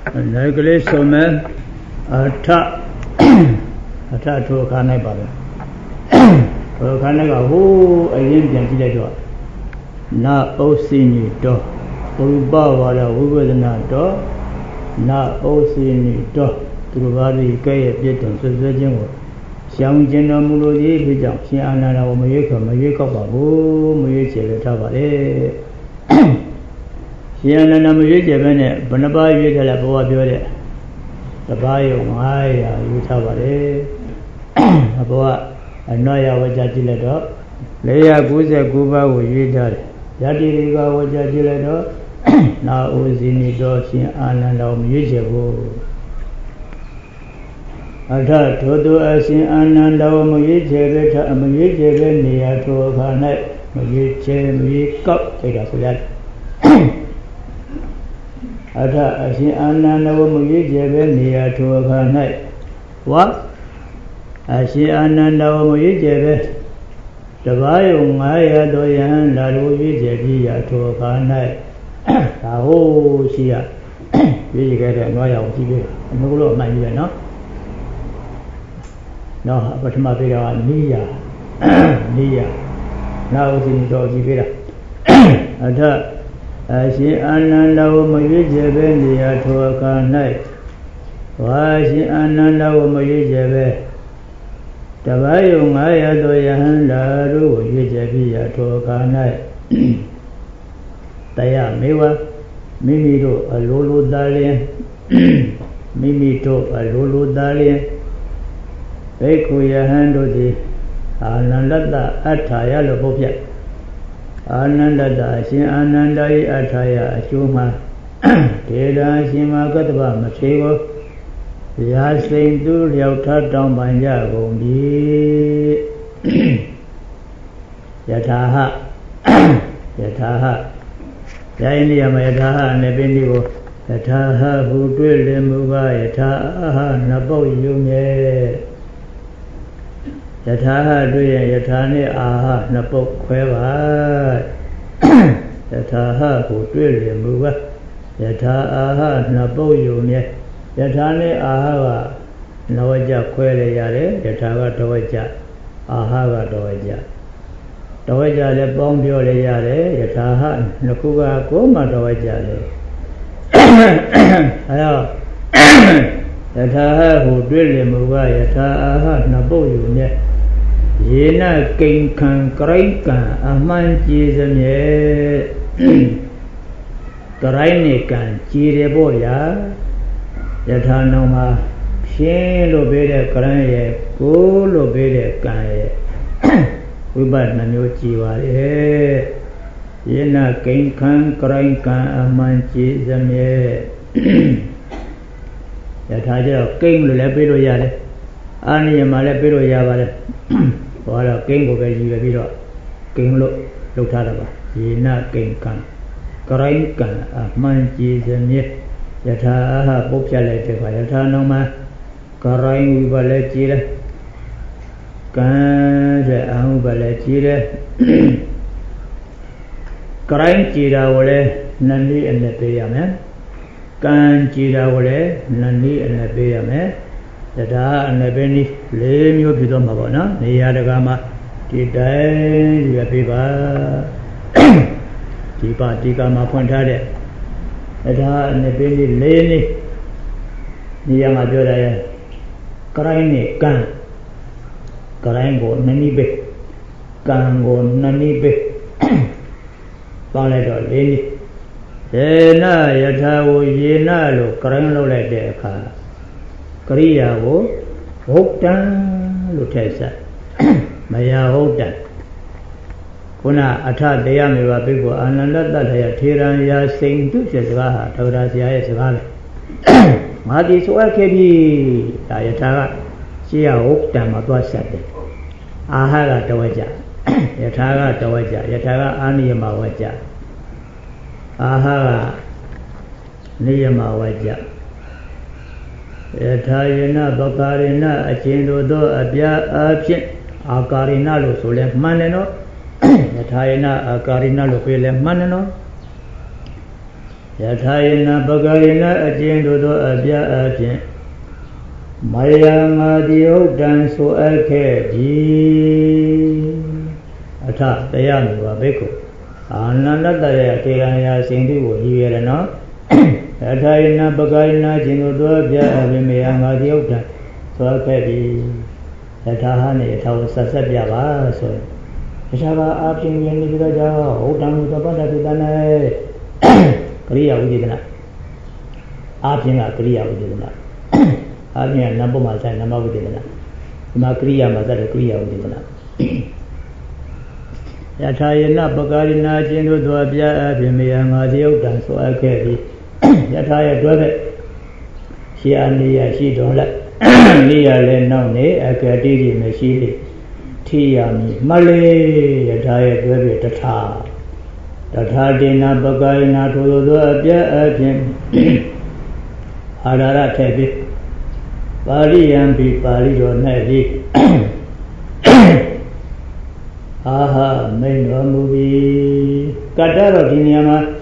Negli somme atta to kanai pada. To kanai ka ho ayin pian jilai to. Na osini to. Urupa wala ubadana to. Na osini to. Turubari kaya pietong sesajeng wo. Xiang jena mulo di bijang xiang anana wo mayeka ba bo mayece le ta ba le. Xiang anana mayece ba ne banaba yue ta la bawa pyo de. Ta ba yo 500 yu ta ba le. Bawa anaya waja ji le to 499ပါးကိုရွေးထားတယ်။ယတိရိကဝကြကြည့်လိုက်တော့နာအိုစီနီတော်ရှင်အာနန္ဒတော်မရွေးချယ်ဘူး။အထထိုသူအရှင်အာနန္ဒတော်မရွေးချယ်ပဲမရွေးချယ်ပဲနေရာထိုအခါ၌မရွေးချယ်မရွေးကောက်စိတ်ကဆိုရတယ်။အထအရှင်အာနန္ဒတော်မရွေးချယ်ပဲနေရာထိုအခါ၌ဝါအရှင်အာနန္ဒတော်မရွေးချယ်ပဲတပါးယုံ900တော်ယဟန်လာလို့ရွေးချယ်ပြီးရထိုအခါ၌ဒါဟုတ်ရှိရရွေးချယ်ခဲ့တဲ့900ကိုကြည့်ပြီးအနုလို့အမှန်ကြီးပဲနော်နော်ပထမပေးတာကနိယနောက်ဦးစီးတော်ကြည့်ပေးတာအထအရှင်အာနန္ဒကိုမရွေးချယ်ပဲနေရထိုအခါ၌ဝါရှင်အာနန္ဒကိုမရွေးချယ်ပဲတပါးယုံ900တော်ယဟန်လာတို့ကိုရွေးချယ်ပြီးရထိုအခါ၌တရားမေဝမိမိတို့အလိုလိုသားလျင်မိမိတို့အလိုလိုသားလျင်ဘိက္ခုယဟန်တို့သည်အာနန္ဒတအထာယလို့ပုတ်ပြအာနန္ဒတအရှင်အာနန္ဒ၏အထာယအကျိုးမှာဒေတာရှင်မကတ္တဗမထေကိုရာစိန်သူလျောက်ထတောင်းပန်ကြကုန်ပြီယထာဟယာယိနိယမယထာဟနဲ့ပင်ဒီကိုယထာဟဟုတွေ့လင်မူပါယထာဟနပုတ်ယူမြဲယထာဟတွေ့ရင်ယထာနဲ့အာဟနပုတ်ခွဲပါယထာဟကိုတွေ့လင်မူပါယထာအာဟနပုတ်ယူမြဲယထာနဲ့အာဟကနဝကြခွဲရရတယ်ယထာကတဝကြအာဟကတဝကြတဝကြလည်းပေါင်းပြောရရတယ်ယထာဟနှစ်ခုကကိုမှတဝကြတယ်အဲတော့ယထာဟကိုတွေ့လင်မူကယထာအာဟနှစ်ပုတ်ယူနဲ့ယေနကိဉ္ခံကရိကံအမှန်ကြည်စမြဲကရိုင်းနေကံကြည်တယ်ပေါ့ဗျာယထာနောမှာဖြင်းလို့ပေးတဲ့ကရဏရဲ့ကိုလို့ပေးတဲ့ကံရဲ့ဝိပဿနာမျိုးကြည်ပါလေယေနကိဉ္ခံကရိုင်းကံအမှန်ကြည်စမြဲယထာကျတော့ကိဉ္လို့လည်းပေးလို့ရတယ်အာနိယမှာလည်းပေးလို့ရပါတယ်ဟောတော့ကိဉ္ကိုပဲကြည်ပဲပြီးတော့ကိဉ္လို့လုပ်ထားတာပါယေနကိဉ္ခံကရိုင်းကံအမှန်ကြည်စမြဲယထာဟပုတ်ပြလိုက်တဲ့ခါယထာနောမှာကရိုင်းဝိပလည်းကြည်တယ်ကံတဲ့အဟုပလည်းကြည်တယ်ကရိုင်းကြည်တာကိုလည်းနည်းနည်းအနဲ့ပေးရမယ်ကံကြည်တာကိုလည်းနည်းနည်းအနဲ့ပေးရမယ်ယထာအနဲ့ပေးနည်း၄မျိုးဖြစ်သွားမှာပေါ့နော်နေရာတကာမှာဒီတိုင်းဒီပေးပါဒီပါဒီကမှာဖွင့်ထားတဲ့ယထာနဲ့ပေးလေးလေးနေရာမှာပြောတယ်ကရိုင်းနဲ့ကံကရိုင်းကိုနည်းပဲကံကိုနည်းပဲပေါင်းလိုက်တော့လေးယေနယထာကိုယေနလို့ကရိုင်းလုပ်လိုက်တဲ့အခါကရိယာကိုဟုတ်တံလို့ထည့်ဆက်မယဟုတ်တံခုနအထတရားမေဝပိက္ခုအာနန္ဒတ္ထယထေရံယာစိန်တုစကားဟာဒေါရဆရာရဲ့စကားပဲငါဒီဆိုအပ်ခဲ့ပြီဒါယထာကရှေ့ရဟုတ်တံမှာသွားဆက်တယ်အာဟကတဝကြယထာကတဝကြယထာကအာနိယမဝကြအာဟကနိယမဝကြယထာယေနပကာရေနအချင်းတို့သောအပြာအဖြစ်အာကာရိနလို့ဆိုလဲမှန်တယ်နော်ယထာယနာအာကာရိနလို့ပြောလဲမှန်တယ်နော် Yatayana Bagayana Ajendu Abya Abyan Maya Madio Dan So Akedi Ata Dayami Wabeko Ananda Tiraya Sindhu Yerano Yatayana Bagayana Ajendu Abya Abya Madio Dan So Akedi Yatahani Tawasabya So Shava Abin Yendigaja Odam Tabana Kriya Udina Abina Kriya Udina Abina number Masa Nama Udina Makriya Masa Kriya Udina Yatayana Bagarina Jinu Dwabia Abimia Madio Dan So Akedi Yataya Dwabe She Ania She don't let Nia Lenone Akadi Machine Tiami Malay Yataya Dwabe Tata Tathadina Bagayana to Abya Abyan Hadara Tabi Pali and Bi Pali or Nadi Aha, main movie Katara Dinyama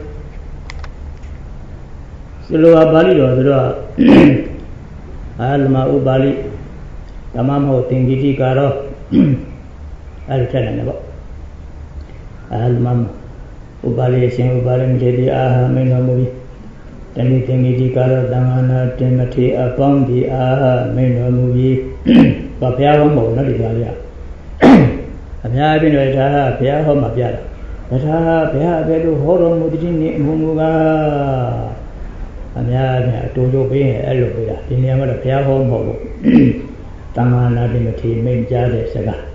Silua Bali or Alma Ubali Tamamo Tingiti Karo I'll tell you about Almam Ubali Sing Ubali Jadi Aha main movie Anything Idikara Damana Timothy upon the Aha main movie Papia Mo Nadigalia I've been with her Pia Homa Piara but her Pia Bedu Horum Mudini Mumuga and Yaya to you being elevator in the other Pia Homo Tamana Timothy main Jade Saga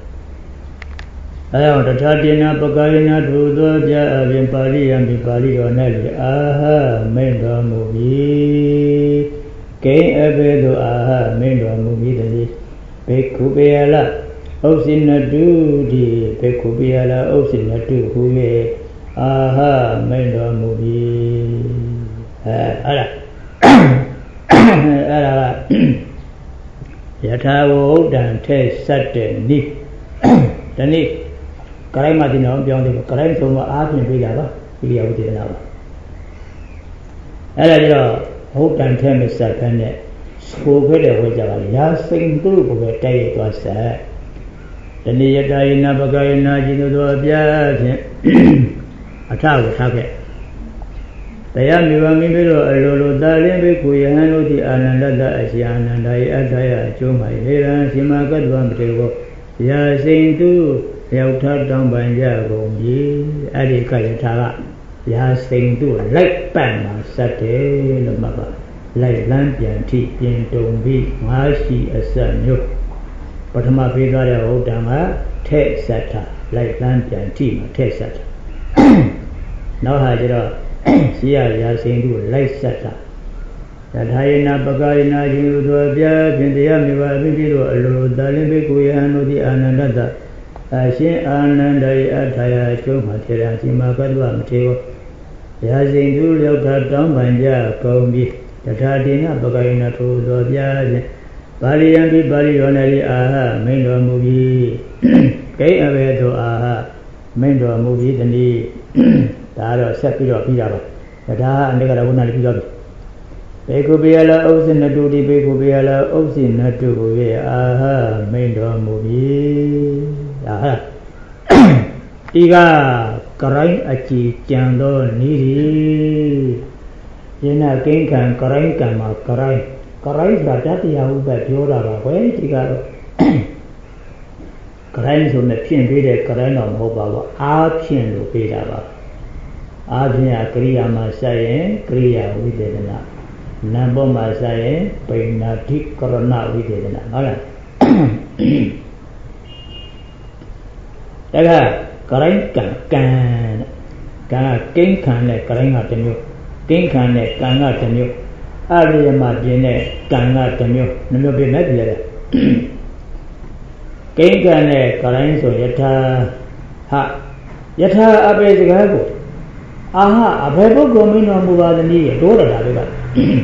Tathadina Bagayana to the Jabin Pali and Bipali or Nelly. Aha, main movie. Kay Abedo Aha, main movie. Pekubiala, Osina duty, Pekubiala, Osina do who Aha, main movie. Yatawo dan taste certain ni. Tani. Karai Madino beyond the Karai from Art and Vigava, Vilia with the Nava. Ella, hope and term is a penny. Spoke with a Vajava, Yasing group of a day was sad. The Niata in Nabagayana, Jino, a tower target. The Yami Milo, a Lolo Darling, Kuyano, the Ananda Asian, and I Adaya, Juma, Simaga, Vamtego, Yasing too. Yauta down by Yago, Adi Kayatara, Yasing to like Pama, Sate, Lamaba, like Lampian tea, Pinto, B, Mashi, a son, you. But my big old dama, take sata, like Lampian tea, take sata. Now Hajra, Sia Yasing to like sata. That Hayana Bagayana, you do a bia, Pindiamiva, Video, Dalimbiku, the Ananda. Ashin Anandai Ataya Chumatera Simakadwa Mateo Yazing to Yoga down Banja Kombi Tatadina Bagayana to Dovia Bali and Bali Onari Aha main movie Kay Avedo Aha main movie the knee Taro Sapiro Pijava Tata and the Garuna Pijabi Becubiala Osin Nadu Becubiala Osin Nadu Aha main movie Iga Karai Achi Chando Niri Yena Kinkan Karai Kama Karai Karai Bratati Yauba Piora Way Tigaro Karai so the Pin Bede Karai no Mobile Apin Lupida Abia Kriya Masaye Kriya with the Nambo Masaye Paina Tik Corona with the Daga Karai Kan King Kan let Karanga Temu, King Kan let Kanga Temu, Aria Margine, Kanga Temu, no be met yet. King Kan let Karanso Yata Ha Yata Abe Gago. Aha, a pebble gomino Muvadani, Dora Daviga.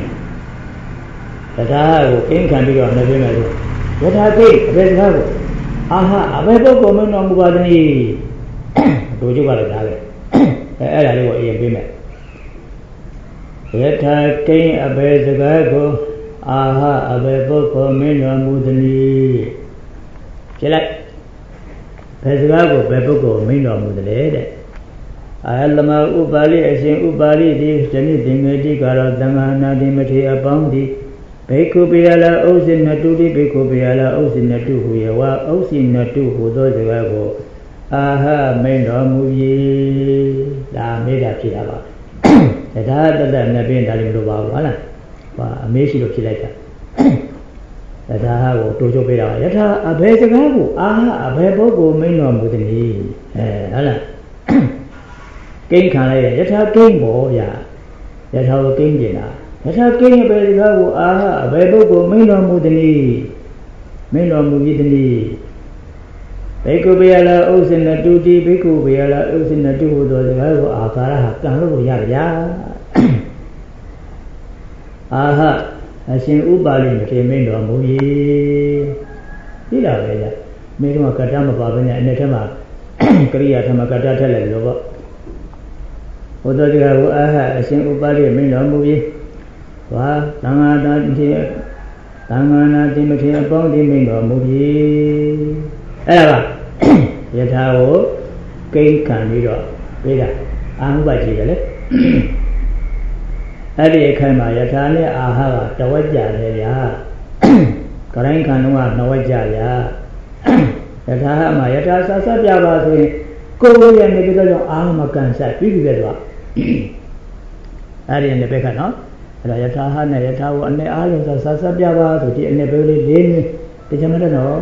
Tata, King Kan be on the Vimero. Yata King, Abe Gago. Aha, a pebble gomino Muvadani. Do you got a dagger? I will be met. Yata king abe zagago aha abe boko minwa mudani. Chilak Bezagago beboko minwa mudale. Ayalama ubali asin ubali di jani dingati karo dangana di mati abandi. Beko biala osin natudi beko biala osin natu huyawa osin natu hudo zagago aha minwa muyi. Da meda chidaba. Ada nabi dalam doa wala, wah amesi lo cilaka. Ada hawo tujuh pera. Ada abai segagu, abai bogo minum budini. Ala. King kalai, ada king bo ya, ada king jena. Ada king abai segagu, abai bogo minum budini, minum budini. Beko biala usin natudi, beko biala usin natu hudo segagu akara hakkan lo ya. Aha, asin ubali mati minum muyi. Tidak ada. Minum kata apa banyak ini sama kriya sama kata terlalu loba. Udah juga aha asin ubali minum muyi. Wah, tangan nanti mati abang di minum muyi. Apa? Ya tahu kaikan itu. Beda. Anu baca je le. Adi kama yata ni aha tawajja le ya. Karain kanwa nawajja ya. Yata ma yata sasa pya ba so yin ko ye ne bi do aha ma kan sa bi bi be do. Adi ne be ka no. Ada yata ha ne yata wo ane aha lo sasa pya ba so di ane be le le ni te chama da no.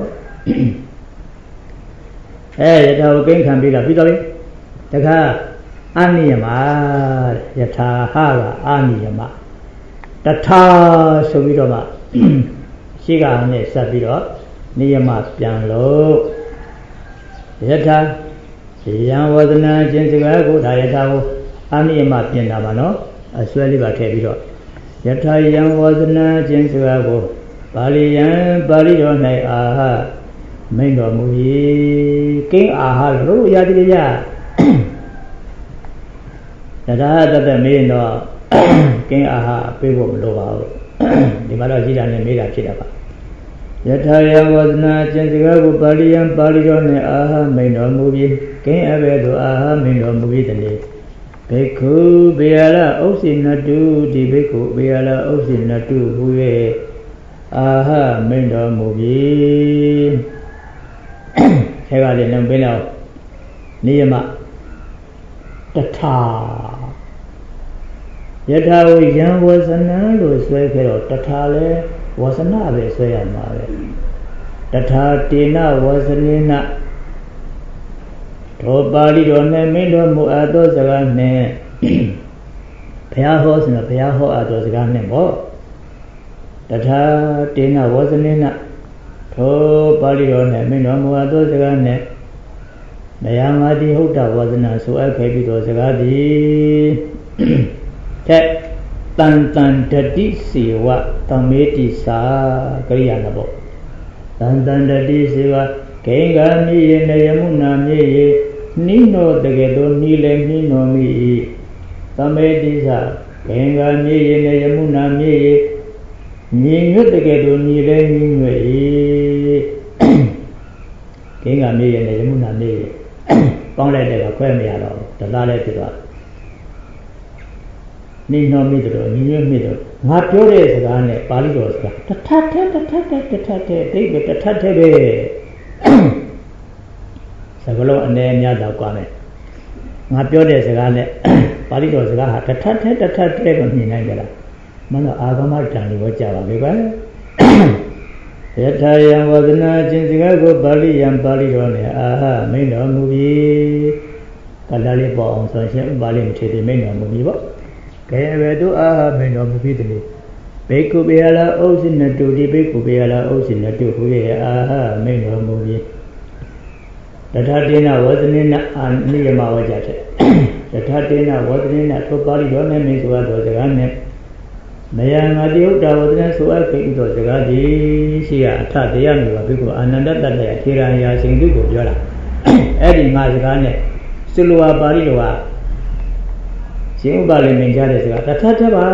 Yata wo kin kan bi la bi do bi. Taka Aniyama yataha aniyama Tata subidoma Shiga ne sabido Niyama pianlo Yata Yang wadana jinsiga kuta yataho Aniyama pianamano Aswali batebido Yata yang wadana jinsiga ku Bali yang bali do nai aha Maindo muhi King aha ru yadiriya Ada me no king aha pego loba di mana jida ne mega chida ba yatha ya wadna jinsiga ko bali yan bali do ne aha main do mubi king abe do aha main do mubi tane bhikkhu biyala usi natu di bhikkhu biyala usi natu huye aha main do mubi ega le nam pe lao niyama Tata Yata wo yang wasana lo sway kero tata le wasana be sway ama be Tata tena wasanina Tho Pali do ne min do mu ado saga ne Phaya ho sina phaya ho ado saga ne bo Tata tena wasanina Tho Pali do ne min do mu ado saga ne Mayamadi Hutta Wasana so I kept it Tan Dadi Siwa Tameti Sa Karianabo Tan Dadi Siwa Kenga Mi Nayamuna Mi Nino Degedo Nile Nino Mi Tameti Sa Kenga Mi Nayamuna Mi Nino Degedo Nile Nino Kenga Mi Nayamuna Mi Bang lại để quay mày rồi, từ đó lại từ đó, nín nó mi rồi, nín mi rồi, ngắt chỗ đấy cái này, Pali rồi cái, thắt thế, cái thắt thế về, sao cái lúc anh em nhớ đâu qua này, ngắt chỗ đấy cái này, Pali rồi cái hạt thắt thế còn nhìn này cái là, mà nó agama chẳng đi vào chợ vậy cái. Yatha yang wadana jinsiga ko Bali yang Bali do ne aha main do mubi kadali po ong so shin Bali mthi ti main do mubi bo ke be tu aha main do mubi ti bhikkhu biyala usin natu di bhikkhu biyala usin natu hu ye aha main do mubi Tata tena wadanina aniyama wajate Tata tena wadanina to Bali do ne main suwa do saga ne Mayamadi Hutta Wasana so I kept it sagadi Sia Tha Deya Nuwa Bhikkhu Ananda Tattaya Thiraya Singdu koပြောတာအဲ့ဒီငါစကားနဲ့စလိုဝါပါဠိတော်ကရှင်ဥပါလိမင်ကြတဲ့စကားတထထပါ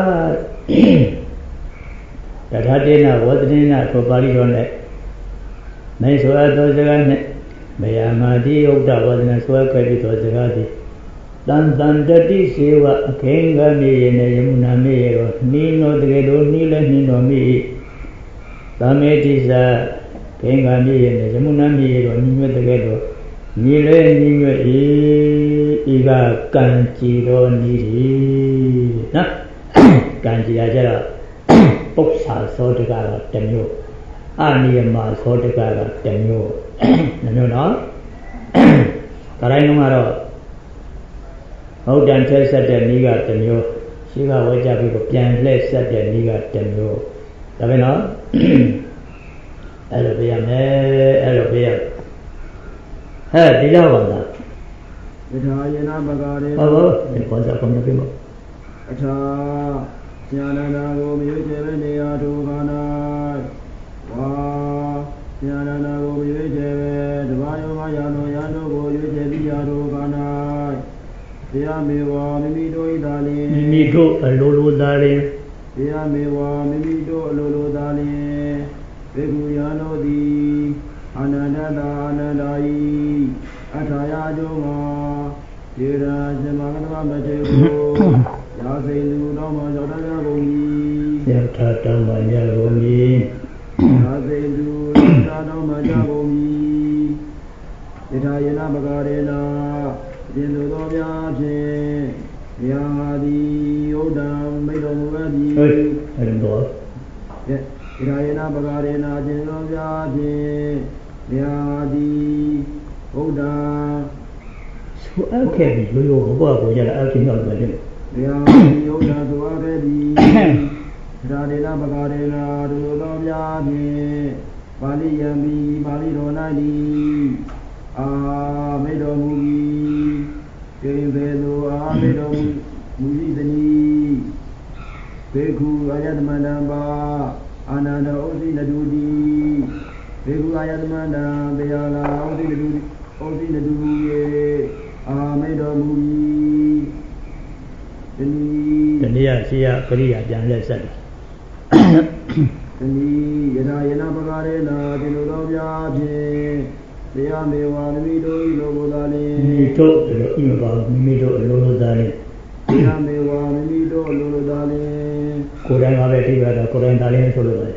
တထတေနဝတ္တနေနထိုပါဠိတော်နဲ့နိုင်ဆိုအပ်သောစကားနဲ့မယမာတိဥဒ္ဒဝဒနာဆွဲခဲ့ပြီးသောစကားသည်တန်တန်တတိစေဝအခေင်္ဂမြေရေနဲ့ယမုနာမြေရေကိုနှီးနောတကယ်လို့နှီးလဲနှီးတော်မိသမေတိဇာခေင်္ဂမြေရေနဲ့ယမုနာမြေရေကိုနှီးညွတ်တကယ်လို့ညီလဲညီညွတ်ဤကကံကြည်တော်နီးဒီနော်ကံကြည်ရကြတော့ပု္ပ္ပာသောတကတော့တစ်မျိုးအနိယမသောတကတော့တစ်မျိုးနော်ဒါတိုင်းလုံးကတော့ဟုတ်တန်ထက်ဆက်တဲ့နီးကတစ်မျိုးရှိကဝဲကြပြီးတော့ပြန်လှည့်ဆက်တဲ့နီးကတစ်မျိုးဒါပဲနော်အဲ့လိုပြရမယ်အဲ့လိုပြရဟဲ့ဒီတော့ပါလားယထာယနာပကာရေဟုတ်ဒီကောစားကောင်းတယ်ပြမအထာညာနာကိုမြေကျေပဲနေရာဒုက္ခနာဝါညာနာကိုမြေကျေပဲတဘာယောမယာနောယံတို့ကိုရွေးချယ်ပြီးရာဒုက္ခနာတရားမေဝမိမိတို့ဤသာလင်မိမိတို့အလိုလိုသာလင်တရားမေဝမိမိတို့အလိုလိုသာလင်ဘေကုယံတို့သည်အနန္တတာအနန္တဤအထာယအကျိုးမှာဒေရာဇမကတမတေကိုရာစိန်လူတော်မှာရောက်တတ်ကြကုန်၏ယထာတမညကုန်၏ရာစိန်လူတော်မှာကြကုန်၏ယထာယနာပကာရေနာရှင်သူတော်များဖြင့်ရာသည်ယုဒ္ဓံမိတော်မူသည်အဲ့တော့ယထာယနာပကာရေနာရှင်တော်များဖြင့်ရာသည်ဘုဒ္ဓဆိုအပ်ခဲ့ပြီလို့ရောဘုရားကိုကြတာအချင်းတော့တယ်။ရာယုဒ္ဓဆိုအပ်ခဲ့ပြီ။ဒါဒေနာပကာရေနာဒုတော်များဖြင့်ပါဠိယံမီပါဠိတော်၌သည်အာမေတော်မူ၏။ကျေဘေလိုအာမေတော်မူ၏သနည်းဘေခုအာယတမန္တံပါအာနန္ဒဩဇိနတုတိဘေခုအာယတမန္တံဘေယလာဩဇိနတုဩဇိနတုယေအာမေတော်မူ၏တနည်းရှိရပရိယာပြန်လက်ဆက်တယ်တနည်းယထာယနာပကာရေနာဒီလိုတော်ပြဖြင့်တရားမေဝမိမိတို့၏လိုကိုသာလင်မိမိတို့လိုဤမပါမိမိတို့လိုလိုသာလင်တရားမေဝမိမိတို့လိုလိုသာလင်ကိုယ်တိုင်ကပဲဒီဘက်ကိုယ်တိုင်သာလင်ဆိုလို့ပါတယ်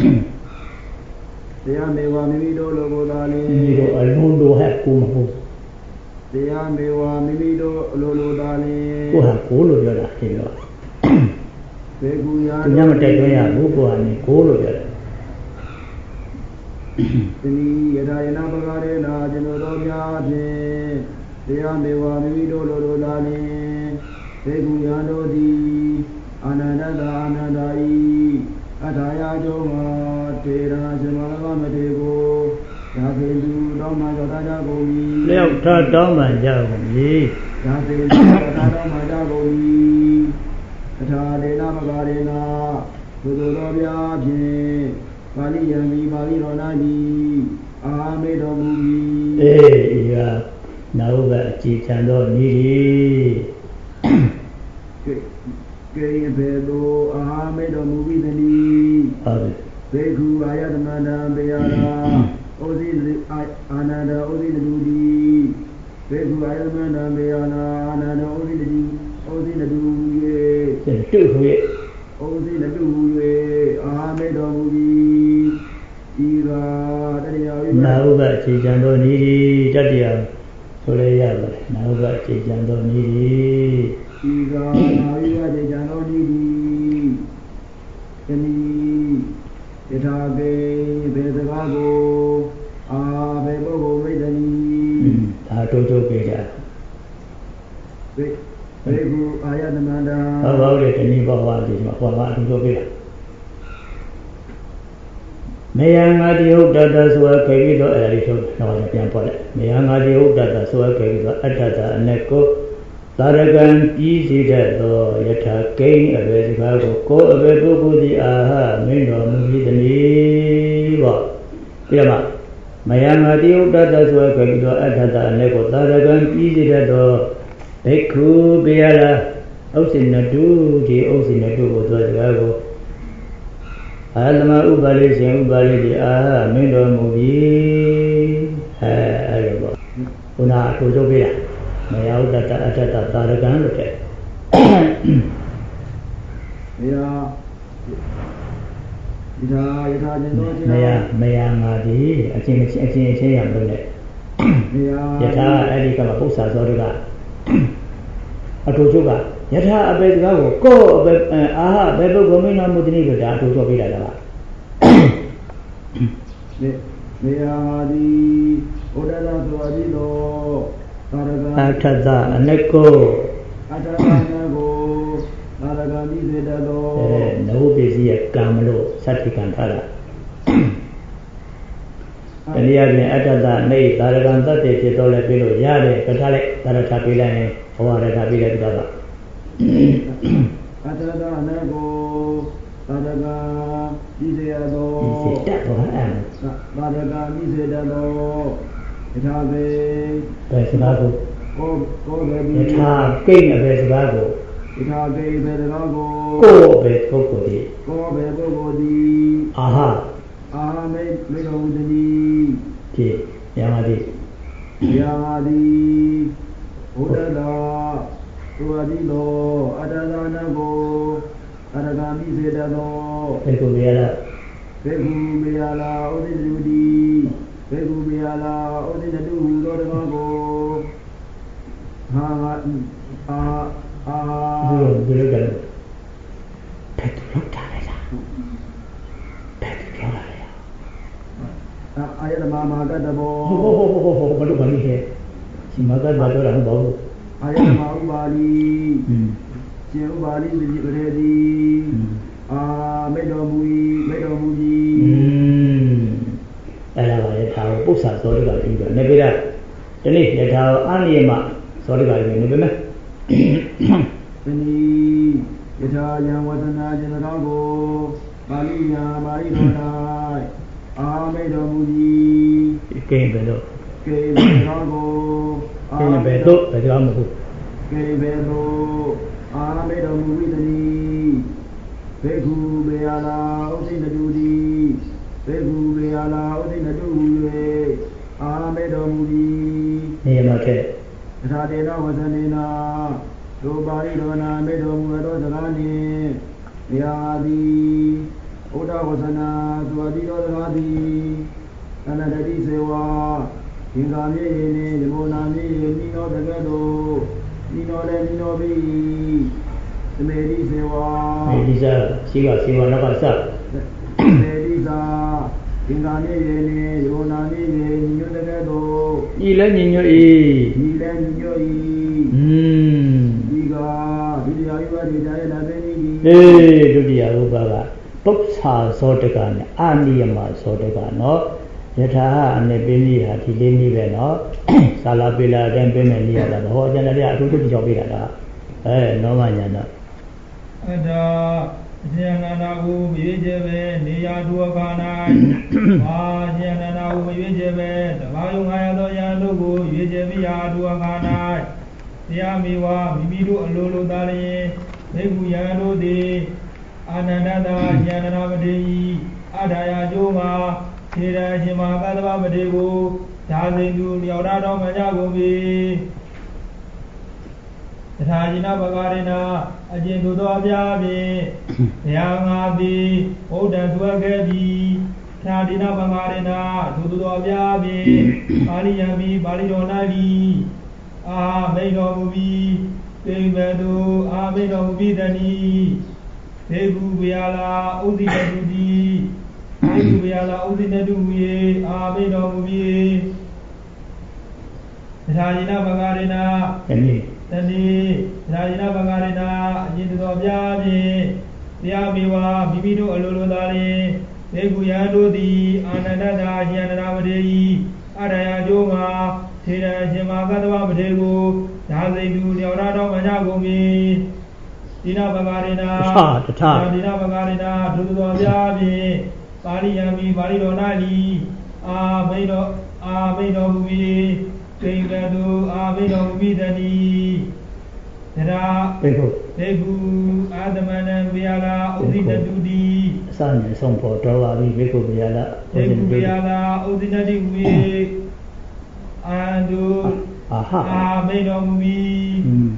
တရားမေဝမိမိတို့လိုကိုသာလင်မိမိတို့အလုံးလိုဟဲ့ကိုမဟုတ်တရားမေဝမိမိတို့အလိုလိုသာလင်ကိုဟာကိုလို့ပြောတာဒီတော့ဘေကူယာသူများမတိုက်တွန်းရဘူးကိုဟာနေကိုလို့ပြောတယ်တနည်းယထာယနာပကာရေနာကျွန်တော်များဖြင့်တရားမေဝမိမိတို့လိုလိုသာလင်ဘေကူယာတို့သည်အာနန္ဒတာအာနန္ဒာဤအထာယကျုံမှာတေရာဇမလကမတေကိုရာဇေသူတော်မှာရောက်ကြကုန်၏လျောက်ထတော်မှာကြောက်ကုန်၏ရာဇေသူတော်မှာကြောက်ကုန်၏အထာဒေနာမကာရေနာဘုသူတော်ပြားဖြင့်ပါဠိယံမီပါဠိတော်၌သည်အာမေတော်မူ၏အေးရာနောက်ကအကြည်ချံတော်ဤကဲရင်ဘေသောအာမေတော်မူ၏တနည်းဟုတ်ဘေခုအာယတမန္တံဘေယရာဩဇိအာနန္ဒဩဇိနတုတိဘေခုအာယတမန္တံဘေယနာအာနန္ဒဩဇိနတုဩဇိနတုယေတုဟွေဩဇိနတုယေအာမေတော်မူ၏ဤသာတရားဝိပဿနာဥပအခြေခံတော်ဤတတရားဆိုရရပါတယ်နာဥပအခြေခံတော်ဤဤသာနာဝိပအခြေခံတော်ဤတနည်းယထာပေဘေစကားကိုအာဘေပုဂ္ဂိုလ်မိတ္တနီဒါတို့တို့ပြေတာဘေကုအာယတမန္တံဟုတ်ပါဘူးတနည်းဘဝဒီမှာဟောတာတို့တို့ပြေတာမေယံငါတိဟုတ်တတဆိုခဲ့ပြီးတော့အဲ့ဒီဆိုတော့ပြန်ပေါ်လိုက်မေယံငါတိဟုတ်တတဆိုခဲ့ပြီးတော့အတ္တတအနက်ကိုသာရကံပြီးစီတဲ့သောယထာကိန်းအဘေစကားကိုအဘေပုဂ္ဂိုလ်သည်အာဟမင်းတော်မူ၏တည်းပေါ့ပြမမယံငါတိဟုတ်တတဆိုခဲ့ပြီးတော့အတ္တတအနက်ကိုသာရကံပြီးစီတဲ့သောဘိက္ခုဘေယလာ Nadu, the Osi Nadu was the Alama Ubali, Ubali, Mindo movie, Una Kutobia, my out at Taragan. Mayangadi, I think I'm doing it. Yata, I become a posa, Atojuga. Yata, a bed go, aha, Bebo Gomina Mudini, to Tobida. Mayadi, Odana to Adino, Ataza, Neko, Atanago, Aragami Zedado, no busy at Gamalo, Satikantara. And the other Ataza, Nay, Taragan, Tate, Tola Pilo, Yade, Patale, Taratapila, or Tapila. Atanago, Taraga, Iseado, Taraga, Iseado, Itave, Pesavago, King of Pesavago, Itave, Bedago, Go, Pescodi, Go, Bedogodi, aha, made of the Yamadi, Odala, Tuadilo, Adanago, Aragami Zedano, Pegubiala, Odinudi, Pegubiala, Odinadu, Lodago, I had a mamma got the ball. What do you hear? She mother butter and bow. I had a Maubali, Bali, ready. Medomui. And how Busa saw the guy, never that. The late how Anima saw the guy, never. Penny, Italian was an Agent Maria, Maria. Medamudi, came below. Came Rago, Bedo, Bedamu. Came Bedo, Medamudi, Pegu Beala, Odin the Duty, Pegu Beala, Odin the Duty, Medamudi, Neamate. Radena was an ina, nobody dona, Medamu, Rodani, Yadi. Oda wasana Suadino Radi, Anadadi Sewa, Ingami, Limonami, Nino the Gado, Nino the Nino B, the Medi Sewa, Medisa, Siva, Navasa, Medisa, Ingami, Limonami, Nino the Gado, Ilan in your E. Ilan in your E. Diga, Diga, Eh, Dudia Ubaga. Books are Sotagan, Andiama Sotagan, Yata and the Billy had Tilini Veno, Salabilla, then Bemelia, the whole general to the Jobida. No manana. Jananahu, Vijave, Nia Duakana, Jananahu, Vijave, the Mayuhado Yandugu, Vijavia Duakana, Yamiwa, Mibidu, Lulu Dali, Nebu Yadu de. Ananda Yanamade, Adaya Juma, Tira Jima Gadaba Madego, Tazindu, Yaurado Majagobi, Tajina Bagarina, Ajendu Abiabi, Yangabi, Oda Duagabi, Tadina Bagarina, Tudu Abiabi, Baliyami, Balidonali, made of movie, Bedu, made of Vidani. Pegu Biala, Udi Nadudi, Pegu Biala, Udi Nadui, Abedovi, Rajina Bagarina, Tani, Rajina Bagarina, Jindobiabi, Yamiwa, Bibido Alulodari, Pegu Yadodi, Ananda, Yanamade, Adaya Joma, Tira Jemagadwa Badego, Tazidu, Yaurado Majagomi. Dina Bagarina, Dina Bagarina, Dudu Bali Balidonali, Bedo Movie, King Bedu, Bedo Vidani, Tera Bhikkhu Adamanam Vyala Udinadudi San Sompo Tawabi Bhikkhu Vyala Bhikkhu Vyala Udinadi Andu Menomi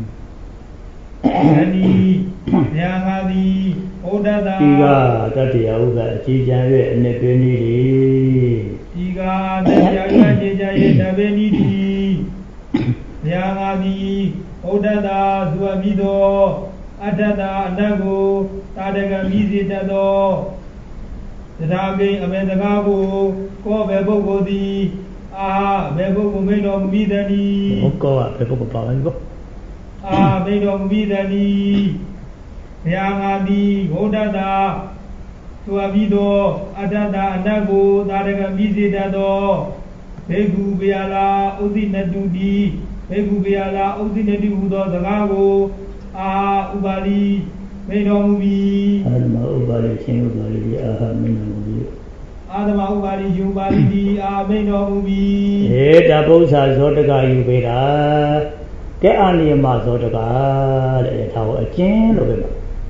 Ani Yangadi Odada Iga Tatia Uga Chijan Nepeni Iga Tatia Jaye Nabeni Yangadi Odada Zuabido Adada Nago Tadaga Mizitado Tadabe Amedagago Kobe Bogodi Bebo Meno Midani Okoa Bebo Palango Meno Midani Yangadi Odada Zuabido Adada Nago Tadaga Mizitado Begu Biala Udinadudi Begu Biala Udinadi Udo Zagago Ubali Meno Mubi Adama Ubali Shin Ubali Meno Mubi Adama Ubali Ubali Meno Mubi Dabosa Zotaga Ubeda Get Anima Zotaga Tao a chin of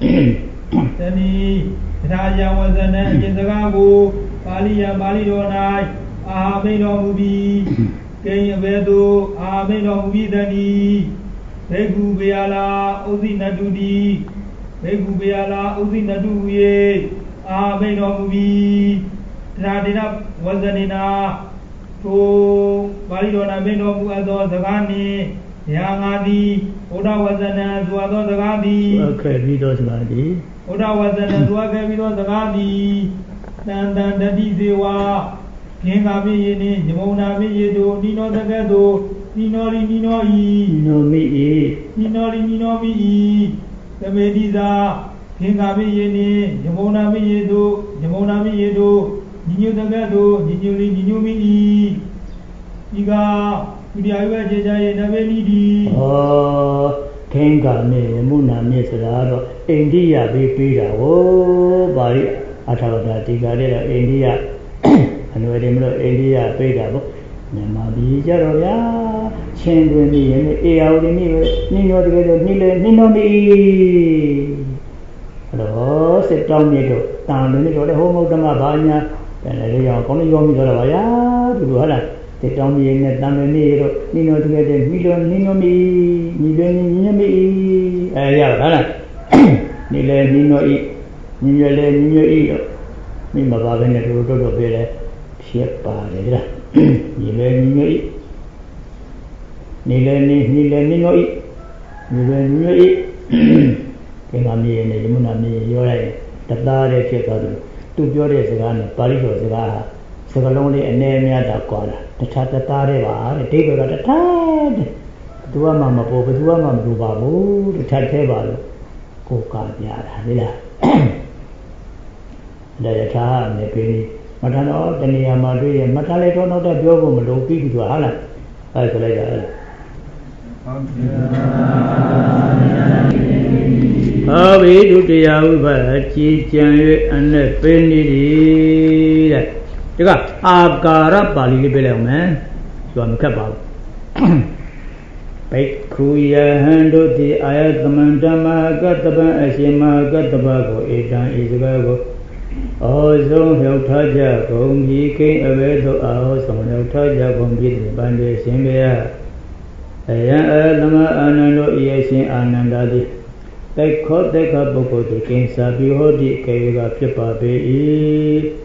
Tani Raja was an engine Zagago Balia Balidonai Meno Mubi Kenya Vedo Meno Mubidani Begu Biala Udinadudi Begu Biala Udinaduye Meno Mubi Tradina Wazanina To Validona Meno Muado Zagani Yangadi Oda Wazana Zuado Zagadi Okay, Vido Zagadi Oda Wazana Zuaga Vido Zagadi Nandan Dadi Zewa Kenga Mini Nimona Mido Nino Zagado Ninori Ninoi Nino Mi The Mediza Kenga Mini Nimona Mido Nino Zagado Nino Mi Iga Udiawa Jaya Navelidi Kenga Me Muna Mesado India Bipida Oh Bari Atavada Tigada India India Peda Namabi Jaroya Chendri Nino Nino Mi Hello, sit down near down the middle of the home of the Mabanya, and they are calling you Miravaya to do her. Sit down the Nino together, Nino Mi, Nino Mi, Nino E, Nima Babin at Roto Bele, Ship Padre, Nino E, Nino E. Kami ini Munami Yore, Tatare Chekadu, two Jores Gan, Pariso Zaga, Sagaloni and Nemia Dakora, the Tatareva, the Tiger at the Tad, Duama Pope, Duama Dubabu, the Tateva, Coca Yara, the Yata, Nepini, Matano, the Niamadri, and Mataleto, not a job of Loki to Hala. I collect. Avi Dutia Chi Chan and the Penny. Agara Bali Below man. You are Kabal. Bekuya handle the Ayathamantama Gataba Ashima Gatabago, Etan Isgago. Also helped Taja, whom he came away to our house on El Taja, whom he did Bande Simbea. Ayama Anando Yasin Anandadi. They caught the Kaboko, the King Sabi, Kayga Pipa Be.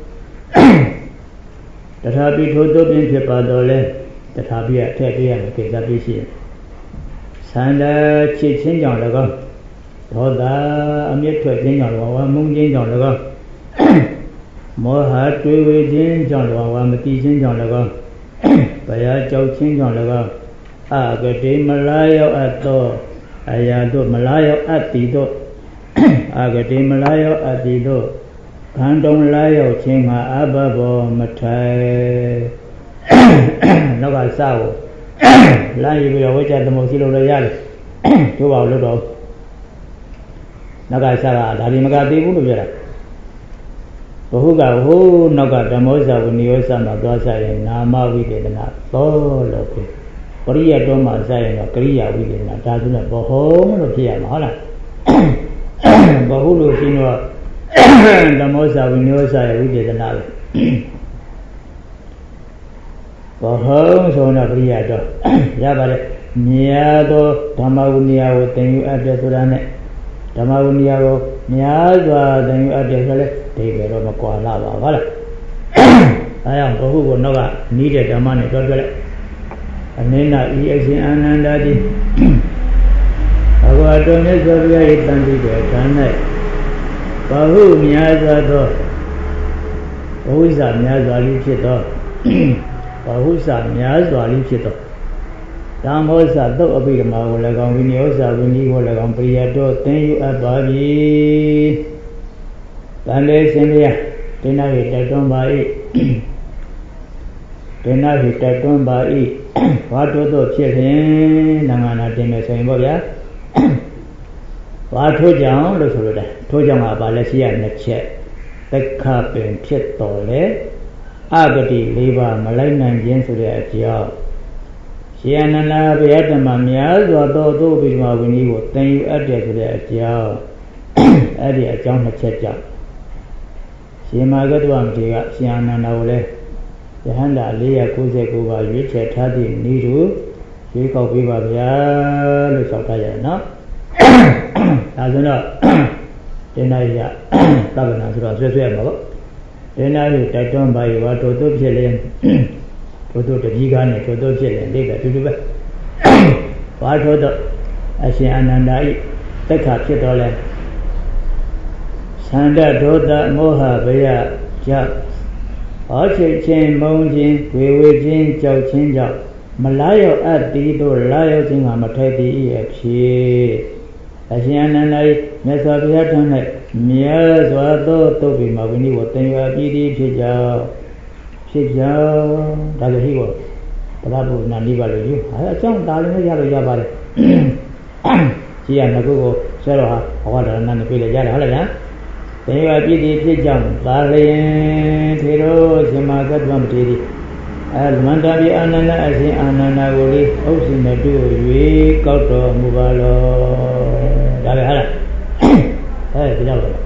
The Habi Toto bin Pipa Dole, the Habi at Tabi and Kazabi. Sanda Chichin Yanaga, Toda Amir Twin Yanawa, Munjin Yanaga. More hard to within Janawa, Matishin Yanaga. Baya Chochin Yanaga. Agate Malayo at door. Ayado Malayo at the door. Agate Malayo at the door. Kandong Layo Chinga Ababo Matai Naga Sao. Lai will wait at the Mosilo Royal. 2 hours ago. Naga Sara, Darimagadi Udura. Bohuga, who Naga Damosa, when you son of Dosa and Nama, we did not follow. ပရိယတော်မှာစရင်တော့ကရိယာဝိသေနာဒါဆိုတော့ဘဟုံလို့ဖြစ်ရမှာဟုတ်လားဘဟုလို့ရှင်းတော့ဓမ္မောစာဝိနည်းစာရဲ့ဝိသေနာပဲဘဟုံဆိုတော့ပရိယတော်ရပါတယ်မြတ်သောဓမ္မဝိနည်းကိုသင်ယူအပ်တဲ့ဆိုတာနဲ့ဓမ္မဝိနည်းကိုများစွာသင်ယူအပ်တဲ့ဆိုလဲဒီပဲတော့မကွာလာပါဟုတ်လားအဲကြောင့်ဘဟုကိုနောက်ကနီးတဲ့ဓမ္မနဲ့ပြောပြလိုက်အနိနာဤအရှင်အာနန္ဒာတိဘဂဝါတော်မြတ်စွာဘုရား၏တန်တိတဲ့ဌာန၌ဘဟုများစွာသောဘဝိဇ္ဇာများစွာလိဖြစ်သောဘဟုဇ္ဇာများစွာလိဖြစ်သောဓမ္မောဇသုတ်အပိဓမ္မာကို၎င်းဝိနည်းဇဝိနည်းကို၎င်းပရိယတော်သင်ယူအပ်ပါပြီတန်လေးရှင်ဘုရားဒိနာ၏တတွန်းပါ၏ဒိနာ၏တတွန်းပါ၏ဘာတို့တို့ဖြစ်ရင်နိုင်ငံနာတင်မယ်ဆိုရင်ပေါ့ဗျာဘာထိုးကြောင်လို့ဆိုလို့တယ်ထိုးကြောင်ကဘာလဲရှိရနှစ်ချက်သက်ခပင်ဖြစ်တော်လေအဂတိ၄ပါးမလိုက်နိုင်ခြင်းဆိုတဲ့အကြောင်းရှင်အနန္ဒာဘုရားဓမ္မများစွာသောသုဘိဓမ္မာဝိနည်းကိုသင်ယူအပ်တယ်ဆိုတဲ့အကြောင်းအဲ့ဒီအကြောင်းနှစ်ချက်ကြောင့်ရှင်မာဂတဝမထေရကရှင်အနန္ဒာကိုလည်းယဟန္တာ499ပါးရွေးချယ်ထားသည့်ဤသို့ရွေးကောက်ပေးပါဗျာလို့ဆောက်ထားရတယ်နော်ဒါဆိုတော့ဒေနာရသဗ္ဗနာဆိုတော့ဆွဲရမှာပေါ့ဒေနာရတိုက်တွန်းပါရဝါတို့တို့ဖြစ်ရင်တို့တို့တကြီးကားနဲ့တို့တို့ဖြစ်ရင်ဒီကတူတူပဲဘာတို့တော့အရှင်အနန္ဒာဤသက်ခါဖြစ်တော်လဲသန္တဒေါသမောဟဘယကြောင့်ဟောချစ်ခြင်းမုန်းခြင်းဝေဝေခြင်းကြောက်ခြင်းကြောင့်မလားရောက်အပ်သည်တို့လားရောက်ခြင်းကမထိုက်သည်အဖြစ်အရှင်အနန္ဒာ၏မြတ်စွာဘုရားထံ၌မြတ်စွာသောသုတ်ဘိမဝိနည်းကိုသင်ယူအပ်ပြီးဖြစ်ကြောင်းဒါဆိုဟိဘောဗလာဘုနာနိဗ္ဗာန်လို့ယူအကြောင်းဒါလည်းရလို့ရပါတယ်ကြီးရငကုကိုဆွဲတော့ဟာဘဝဒါနနဲ့ပြေးလေရတယ်ဟုတ်လားဗျာသင်္ဃာပြည်တိဖြစ်ကြောင်းသာလျင်ထေရောရှင်မာကတ္တဝမထေရီမန္တပိအာနန္ဒအရှင်အာနန္ဒာကိုလေးဥစ္စိနတု၍ကောက်တော်မူပါလောဒါပဲဟုတ်လားဒီကြောက်လို့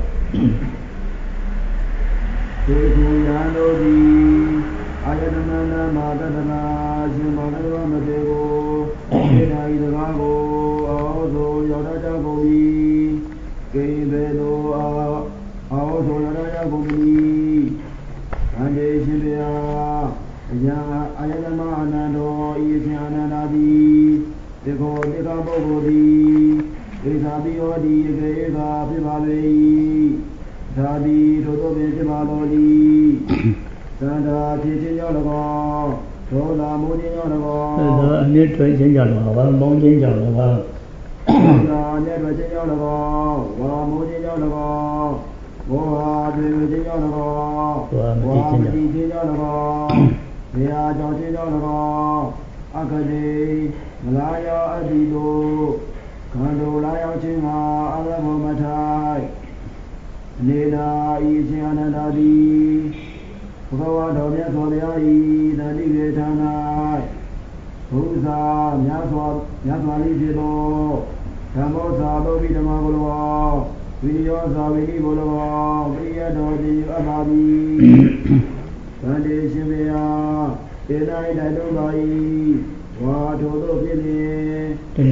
ဒီကုညာတို့သည်အာယတနာနာမာတတနာရှင်မောနဝမထေကိုဒီနာဤတကားကိုအောသောရောက်တတ်ကုန်၏ကိဉ္စေသောအောသောရောက်တတ်ကုန်၏အန္တေရှင်ဗျာအယံအာယတမအနန္တောဤရှင်အနန္ဒာသည်တေကောတေကပုဂ္ဂိုလ်သည်ဧသာပိယောတိဧကေသာဖြစ်ပါလေ၏သာတိထိုသို့ပင်ဖြစ်ပါတော်၏သန္တာဖြစ်ခြင်းကြောင့်၎င်းဒေါသမိုးခြင်းကြောင့်၎င်းသောအမြင့်ထွင်ခြင်းကြောင့်၎င်းမောင်းခြင်းကြောင့်၎င်းသာမြတ်ထွင်ခြင်းကြောင့်၎င်းဝါမိုးခြင်းကြောင့်၎င်းဘောဟာတွေ့ခြင်းကြောင့်၎င်းဝါမတိခြင်းကြောင့်၎င်းဘုရားကြောင့်ခြင်းကြောင့်၎င်းအခတိမလာရောက်အပ်သည်တို့ခန္ဓာလာရောက်ခြင်းမှာအလဘောမထိုင်နေနာဤရှင်အနန္ဒာသည်ဘဂဝါတော်မြတ်စွာဘုရား၏တန်တိကေဌာနဘုရားများစွာလိဖြစ်သောဓမ္မောသာသောပိဓမ္မာကို၎င်းဝိယောသာဝိနိကို၎င်းပိယတော်တည်အပ်ပါသည်တန်တိရှင်ဘုရားတေနာ၏တိုက်တော်ပါ၏ဝါထိုတို့ဖြစ်လျင်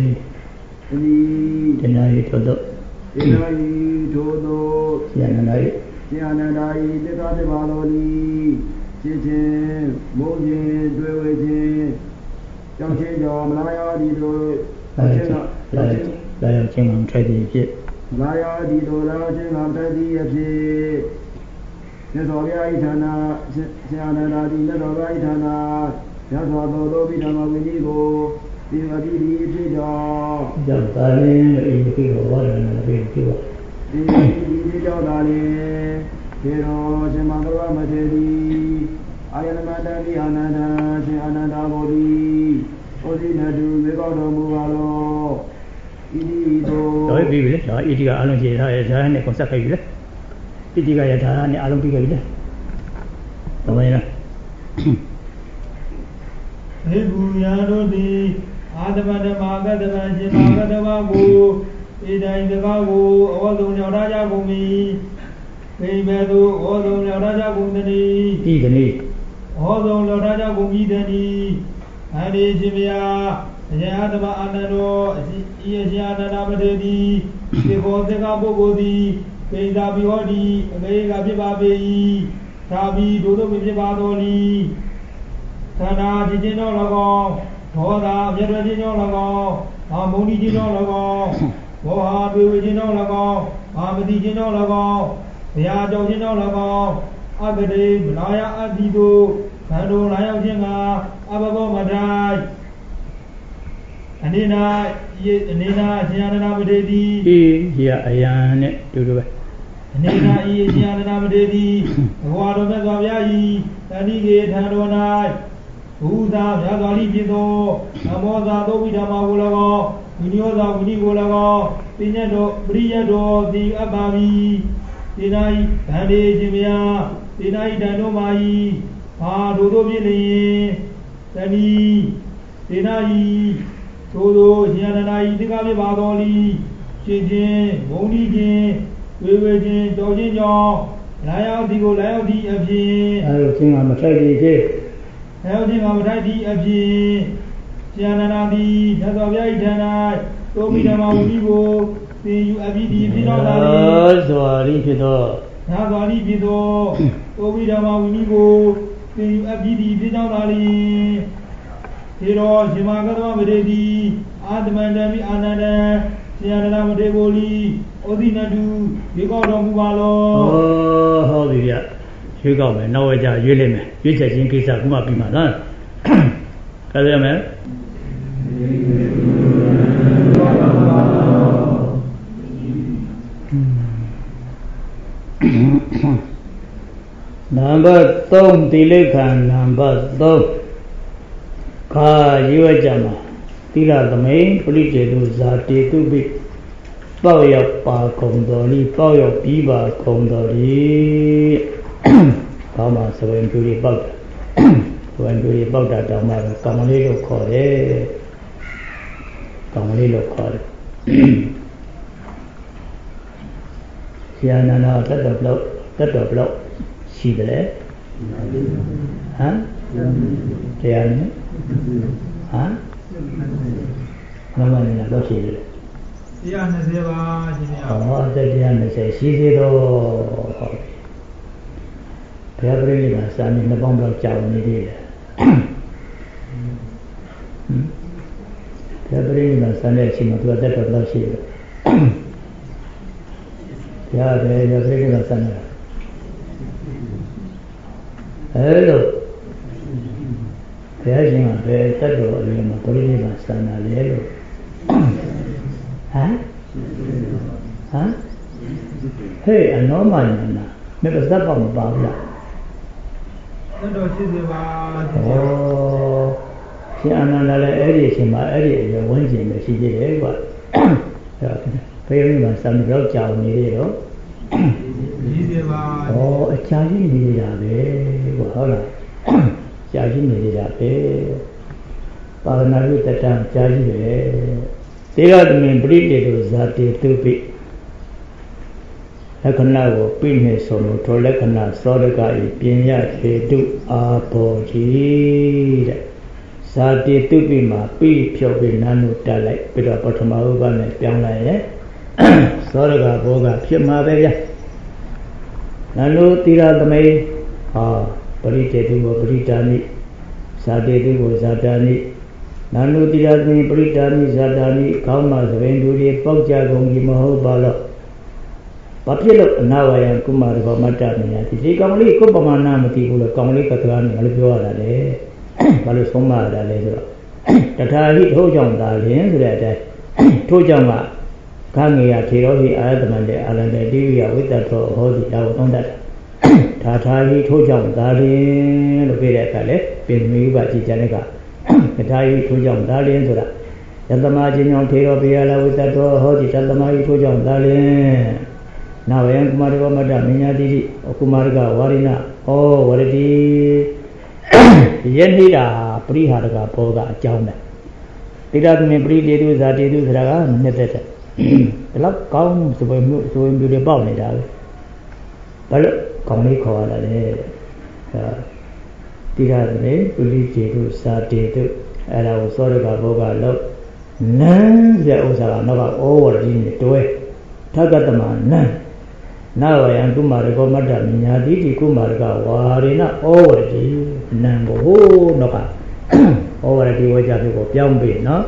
တေနာ၏ထိုတို့တေနာ၏ထိုတို့ရှင်အနန္ဒာ၏ရှင်အနန္ဒာ၏တေသာဖြစ်ပါတော်၏ဖြစ်ခြင်းမုန်းခြင်းတွေ့ဝေခြင်းကြောင့်ခြင်းကြောင့်မလာရသည်တို့လာရောက်ခြင်းမှာထိုက်သည်ဖြစ်လာရသည်တို့လာရောက်ခြင်းမှာထိုက်သည်အဖြစ်မြတ်စွာဘုရား၏ဌာနရှင်အနန္ဒာသည်မြတ်စွာဘုရား၏ဌာနရသော်သောပိဓမ္မာဝိနည်းကိုဒီအတိဒီဖြစ်ကြောင့်သာလင်းဤဖြစ်ကိုဝါရဏဖြစ်ဖြစ်ပါဒီဖြစ်ကြောင့်သာလင်းထေရောရှင်မဂဝမထေရီအာယနမတတိအာနန္ဒာရှင်အာနန္ဒာဘုရားဩဇိနတုမေကောတော်မူပါလောဣတိတောတော့ပြီးပြီလေဒါဣတိကအလုံးကျေထားရဇာတ်နဲ့ကိုဆက်ခဲ့ပြီလေဣတိကရထားနဲ့အလုံးပြီးခဲ့ပြီလေတော့မင်းလားဘေကုယံတို့သည်အာတမဓမ္မာကတ္တဗံရှင်မာကတ္တဗကိုဧတိုင်းတကားကိုဩဇုံလျောက်ထားကြကုန်၏ဘိမေသူဩဇုံလျောက်ထားကြကုန်သည်ဤတည်းဩဇုံလျောက်ထားကြကုန်၏တည်းအန္တိရှင်မြာအယအာတမအာနန္ဒောဤအရှင်အာနန္ဒမထေရသည်ဒီဘောသကပုဂ္ဂိုလ်သည်ပိဋာပိဟောတိအမေကဖြစ်ပါပေ၏သာဘီဒုတို့ဖြစ်ပါတော်လီသန္တာခြင်းချင်းတော်၎င်းဒေါသအပြည့်တွင်ခြင်းတော်၎င်းအာမုန်ဒီခြင်းတော်၎င်းဘောဟာတွေ့ဝေခြင်းတော်၎င်းအာမတိခြင်းတော်၎င်းဘုရားကြောင့်ခြင်းတော်၎င်းအကတိမလာယအတိတို့ဘန္တောလာရောက်ခြင်းကအဘဘောမထိုင်အနေနာရှင်အာနန္ဒမထေရသည်ရအယံနဲ့တူတူပဲအနေနာရှင်အာနန္ဒမထေရသည်ဘဝတော်မြတ်စွာဘုရား၏တဏိကေထံတော်၌ဘုရားမြတ်စွာဘုရားဖြစ်သောနမောသာသုဝိဓမ္မာကို၎င်းဝိနည်းသာဝိနည်းကို၎င်းပညာတော်ပရိယတ်တော်သည်အပ်ပါပြီဒီ၌ဗန္ဒေရှင်မြတ်ဒီ၌တန်တော်မာ၏ဘာတို့ဖြစ်လျင်တဏိဒီ၌သို့သောရှင်အနန္ဒာဤသက္ကဖြစ်ပါတော်လီရှင်ချင်းမုန်ဒီချင်းဝေဝေချင်းကြောင့်ချင်းကြောင့်လာရောက်ဒီကိုလာရောက်ဒီအဖြစ်အဲလိုချင်းကမထိုက်ဒီဖြစ်လာရောက်ချင်းကမထိုက်ဒီအဖြစ်ရှင်အနန္ဒာသည်မြတ်စွာဘုရား၏ထံ၌သို့မိဓမ္မဝိနည်းကိုသင်ယူအပ်ပြီးဒီဖြစ်တော်သာသည်ဇောရီဖြစ်တော်သာဇောရီဖြစ်တော်သို့မိဓမ္မဝိနည်းကိုသင်ယူအပ်ပြီးဒီဖြစ်တော်သာသည်ဒီတော်ရှင်မာကတ္တမထေရသည်အာတမန္တမိအာနန္ဒံရှင်အာနန္ဒမထေရကိုလီဩဇိနတုရွေးကောက်တော်မူပါလောဟောပြီဗျရွေးကောက်မယ်နောက်ဝကြရွေးလိုက်မယ်ရွေးချက်ချင်းကိစ္စခုမှပြီးမှလားခါရမယ်နံပါတ်3တိလိခဏနံပါတ်3ခါရွေးကြမှာသီလသမိန်ပရိကျေတုဇာတေတုပိပေါရောက်ပါကုံတော်ဤပေါရောက်ပြီးပါကုံတော်ဤဘာမှစဝရင်ပြူရီပေါက်တာစဝရင်ပြူရီပေါက်တာတောင်မှကံမလေးလို့ခေါ်တယ်ကံမလေးလို့ခေါ်တယ်ဆရာနန္ဒာတတ်တော်ဘလောက်ရှိတယ်ဟမ်တရားနဲ့ဟမ်မမလည်းတော့ရှိတယ် 120ပါရှင်ဗျာဟော120ရှိသေးတော့ဟုတ်ဘုရားပြိဋိဘံစာနဲ့နှစ်ပေါင်းတော့ကြာနေသေးတယ်ဘုရားပြိဋိဘံစာနဲ့အချိန်မှာသူကတက်တော့ရှိတယ်ဘုရားပြိဋိဘံစာနဲ့အဲ့လိုဘုရားရှင်ကဘယ်တတ်တော်အရင်မှာပြိဋိဘံစာနာလဲလို့ဟမ်ဟေးအနောမညာနာမပစပ်ပါမပါဘူးလားတတ်တော်ရှိစေပါဩရှင်အာနန္ဒလည်းအဲ့ဒီအချိန်မှာအဲ့ဒီအရင်ဝန်းကျင်ပဲရှိသေးတယ်ကွာဖေးရင်းမှာစံတော့ကြောင်နေရတော့ရှိစေပါဩအချာကြီးနေရတာပဲကွာဟုတ်လားကြာကြီးနေရတာပဲပါရဏရုတ္တံကြာကြီးပဲသေရသမင်ပရိတေတုဇာတေတုပိလက္ခဏာကိုပြိနေဆိုလို့ထိုလက္ခဏာသောရကဤပညာခေတုအာဘောတိတဲ့ဇာတေတုပိမှာပြိဖြုတ်ပြီးနာနုတက်လိုက်ပြီးတော့ပထမဥပ္ပနဲ့ပြောင်းလိုက်ရဲ့သောရကဘောကဖြစ်မှာပဲဗျာနာနုတိရသမိန်ဟာပရိတေတုကိုပရိတာနိဇာတေတုကိုဇာတာနိနာနုတိရသမိန်ပရိတာနိဇာတာနိကောင်းမှသဘင်သူတွေပေါက်ကြကုန်ပြီမဟုတ်ပါလို့ဘာဖြစ်လို့အနာဝယံကုမာရဘောမတ္တမြာဒီကောင်လေးကိုပမာဏမသိဘူးလို့ကောင်လေးကတကားနဲ့လည်းပြောရတာလေဘာလို့ဆုံးမရတာလဲဆိုတော့တထာဟိထိုးကြောင့်သာလင်ဆိုတဲ့အတိုင်းထိုးကြောင့်ကခငေယထေရောဟိအာယတမန္တေအာလန္တေတိဝိယဝိတ္တထောဟောတိဒါကိုသုံးတတ်ထာထာဟိထိုးကြောင့်သာလင်လို့ပြောတဲ့အခါလေပြင်မီဥပကြည်ကြတဲ့ကတထာဟိထိုးကြောင့်သာလင်ဆိုတာယတမချင်းကြောင့်ထေရောပိယလာဝိတ္တထောဟောတိတတမဟိထိုးကြောင့်သာလင်နာဝယံကုမာရဘောမတ္တမညာတိတိကုမာရကဝါရိဏဩဝရတိယနေ့တာပရိဟာရကဘောကအကြောင်းပဲတိရသမင်ပရိတေတုဇာတေတုဆိုတာကနှစ်သက်တယ်ဘယ်တော့ကောင်းစပွဲမျိုးစပွဲမျိုးတွေပေါက်နေတာပဲဘာလို့ကောင်းလေးခေါ်ရတာလဲတိရသမင်ပရိတေတုဇာတေတုအဲ့ဒါကိုစောရကဘောကလို့နန်းရဲ့ဥစ္စာကတော့ဩဝရကြီးနဲ့တွဲထကတမနန်းနာဝယံကုမာရကောမတ္တညာတိတိကုမာရကဝါရေနဩဝရတိနံကိုဟိုးတော့ကဩဝရတိဝေကြဖြစ်ကိုပြောင်းပြီနော်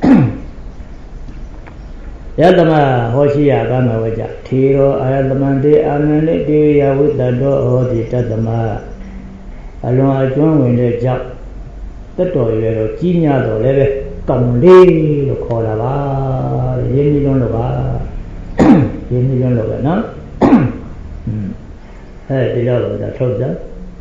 ယတမဟောရှိယကမဝေကြထေရောအာယတမန္တေအာနန္တေတေယဝိတ္တောဟောတိတတမအလွန်အကျွမ်းဝင်တဲ့ကြောင့်တက်တော်ရွယ်တော့ကြီးညာတော်လည်းပဲကောင်းလေးလို့ခေါ်တာပါရင်းနှီးလုံးလို့ပါရင်းနှီးလုံးလို့ပဲနော်ဒီတော့ဒါထုတ်ကြ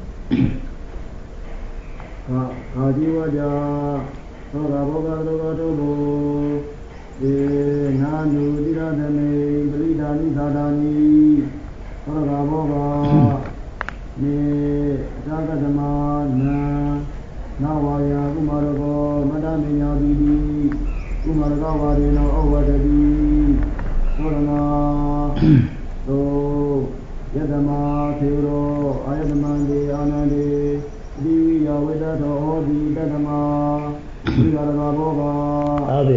အာဒီဝကြသောတာဘောဂသောတာတို့ဘုေနာနုတိရသမေပရိဒါနိသာဒာနိသောတာဘောဂနေသာကဓမ္မနာနာဝါယကုမာရကောမတ္တမညာတိတိကုမာရကဝါရေနောဩဝတတိသောရနာသောယတမထေရောအာယတမန္တေအာနန္တေဒီယဝိတ္တောဟောတိတတမဒီရကဘောကဟုတ်ပြီ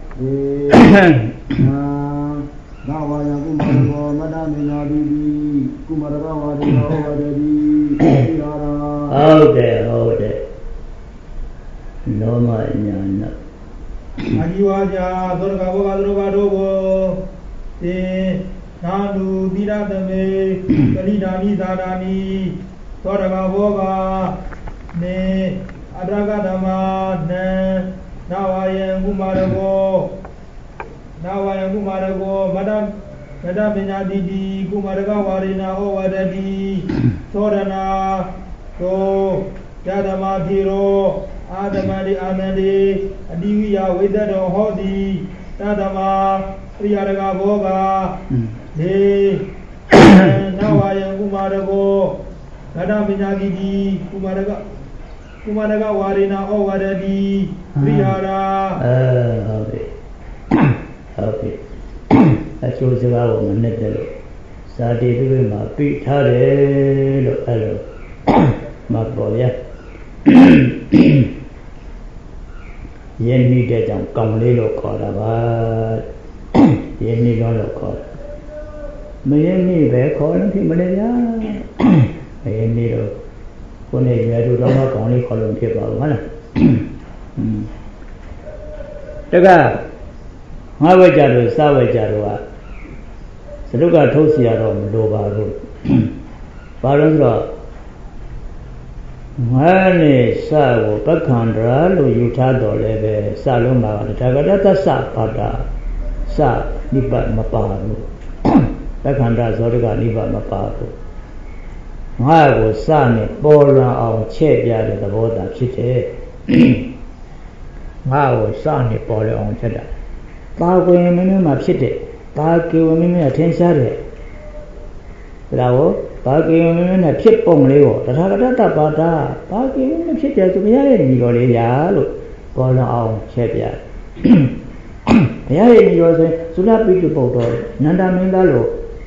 နာဝါယကုမာရကောမတ္တမညာတိတိကုမာရကဝါရေနောဩဝတတိဒီရရာဟုတ်တယ်နောမညာနာအာဇီဝကြသောကဘောကသောကတို့ဘောတေနာနုတိရသမေပရိဒါနိသာဒာနိသောတကဘောကနေအတရကဓမ္မနံနာဝယံကုမာရကောမတ္တပညာတိတိကုမာရကဝါရိနာဩဝတတိသောရနာသောယတမထေရောအာတမတိအာနန္တိအတိဝိယဝိတ္တောဟောတိတတမပရိယာရကဘောကဒေနဝယံကုမာရကောမတ္တပညာတိတိကုမာရကဝါရိနာဩဝတတိပရိယာရာဟုတ်ပြီအကျိုးစကားကိုမနဲ့တယ်လို့ဇာတိပြုမှာပြထားတယ်လို့အဲ့လိုမှတ်ပေါ်ရယဉ်နှီးတဲ့ကြောင့်ကောင်းလေးလို့ခေါ်တာပါယဉ်နှီးလို့ခေါ်တယ်မယဉ်နှီးပဲခေါ်လို့ဖြစ်မလဲဗျာမယဉ်နှီးတော့ကိုယ်နဲ့ရွယ်သူတော်ကောင်းလေးခေါ်လို့ဖြစ်ပါဘူးဟုတ်လားတကငါဝဲကြလို့စားဝဲကြတော့စရုပ်ကထုတ်เสียတော့မလိုပါဘူးဘာလို့ဆိုတော့ငါနဲ့စကိုပက္ခန္တရာလို့ယူထားတော်လဲပဲစလုံးမှာတဂရတသဘာတာစနိဗ္ဗာန်မပါဘူးပက္ခန္တရာဇောတကနိဗ္ဗာန်မပါဘူးငါကိုစနဲ့ပေါ်လွန်အောင်ချဲ့ပြတဲ့သဘောသာဖြစ်တယ်ငါကိုစနဲ့ပေါ်လွန်အောင်ချဲ့တာတာကွင်မင်းမှာဖြစ်တဲ့တာကေဝမင်းနဲ့ထင်ရှားတဲ့ဒါကိုဘာကေဝမင်းနဲ့ဖြစ်ပုံလေးကိုတထာဂတတပါဒဘာကေဝမင်းဖြစ်တယ်ဆိုဘုရားရဲ့ညီတော်လေးရာလို့ပေါ်လွန်အောင်ချဲ့ပြဘုရားရဲ့ညီတော်ဆိုရင်သုလပိတုပုတ္တောနန္ဒမင်းသားလို့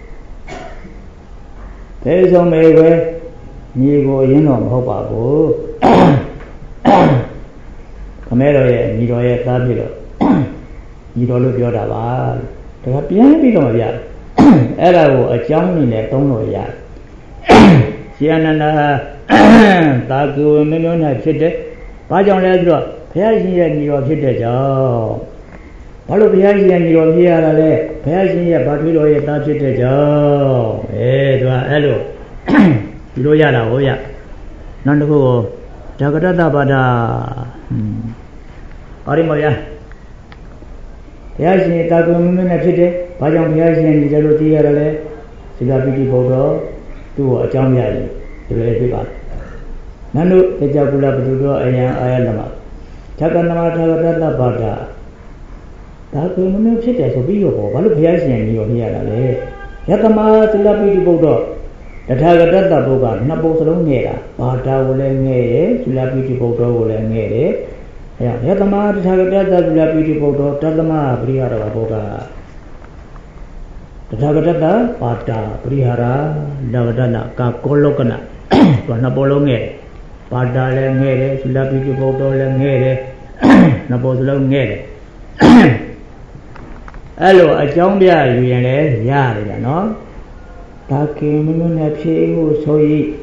ဘယ်ဆုံးမေပဲညီကိုရင်းတော်မဟုတ်ပါဘူးခမဲတော်ရဲ့ညီတော်ရဲ့သားဖြစ်တော့ညီတော်လို့ပြောတာပါဒါကပြန်ပြီးတော့မပြအဲ့ဒါကိုအကြောင်းအနေနဲ့သုံးလို့ရရှင်အနန္ဒာသာကူမင်းမျိုးနဲ့ဖြစ်တဲ့ဘာကြောင့်လဲဆိုတော့ဘုရားရှင်ရဲ့ညီတော်ဖြစ်တဲ့ကြောင့်ဘာလို့ဘုရားရှင်ရဲ့ညီတော်ဖြစ်ရတာလဲဘုရားရှင်ရဲ့ဗာထွေးတော်ရဲ့သားဖြစ်တဲ့ကြောင့်သူကအဲ့လိုဒီလိုရတာဟုတ်ရနောက်တစ်ခုကိုဓဂရတပါဒဟောဒီမဗျာဘုရားရှင်တာကွန်မင်းနဲ့ဖြစ်တယ်။ဘာကြောင့်ဘုရားရှင်ညီတယ်လို့သိရတယ်လဲ။စိကပိတိဘုဒ္ဓသူ့ကိုအကြောင်းပြတယ်ဒီလိုလေးပြပါနန္ဒုတကြကုလပတုတော်အယံအာယလမသက္ကနမထာဂတတပါဒတာကွန်မင်းဖြစ်တယ်ဆိုပြီးတော့ဘာလို့ဘုရားရှင်ညီရောဖြစ်ရတာလဲ။ယတမစိကပိတိဘုဒ္ဓ Tathagata Boga, Napo Nera, Bata will engage, Lapiti Poto will engage. Yatama, Tathagata, Lapiti Poto, Tatama, Prihara Boga. Tathagata, Pata, Prihara, Lavadana, Kakolokana, Napolonge, Pata Lengere, Lapiti Poto Lengere, Napolongere. Hello, a Jombia, Yari, no? Takim Nepsi, so ye.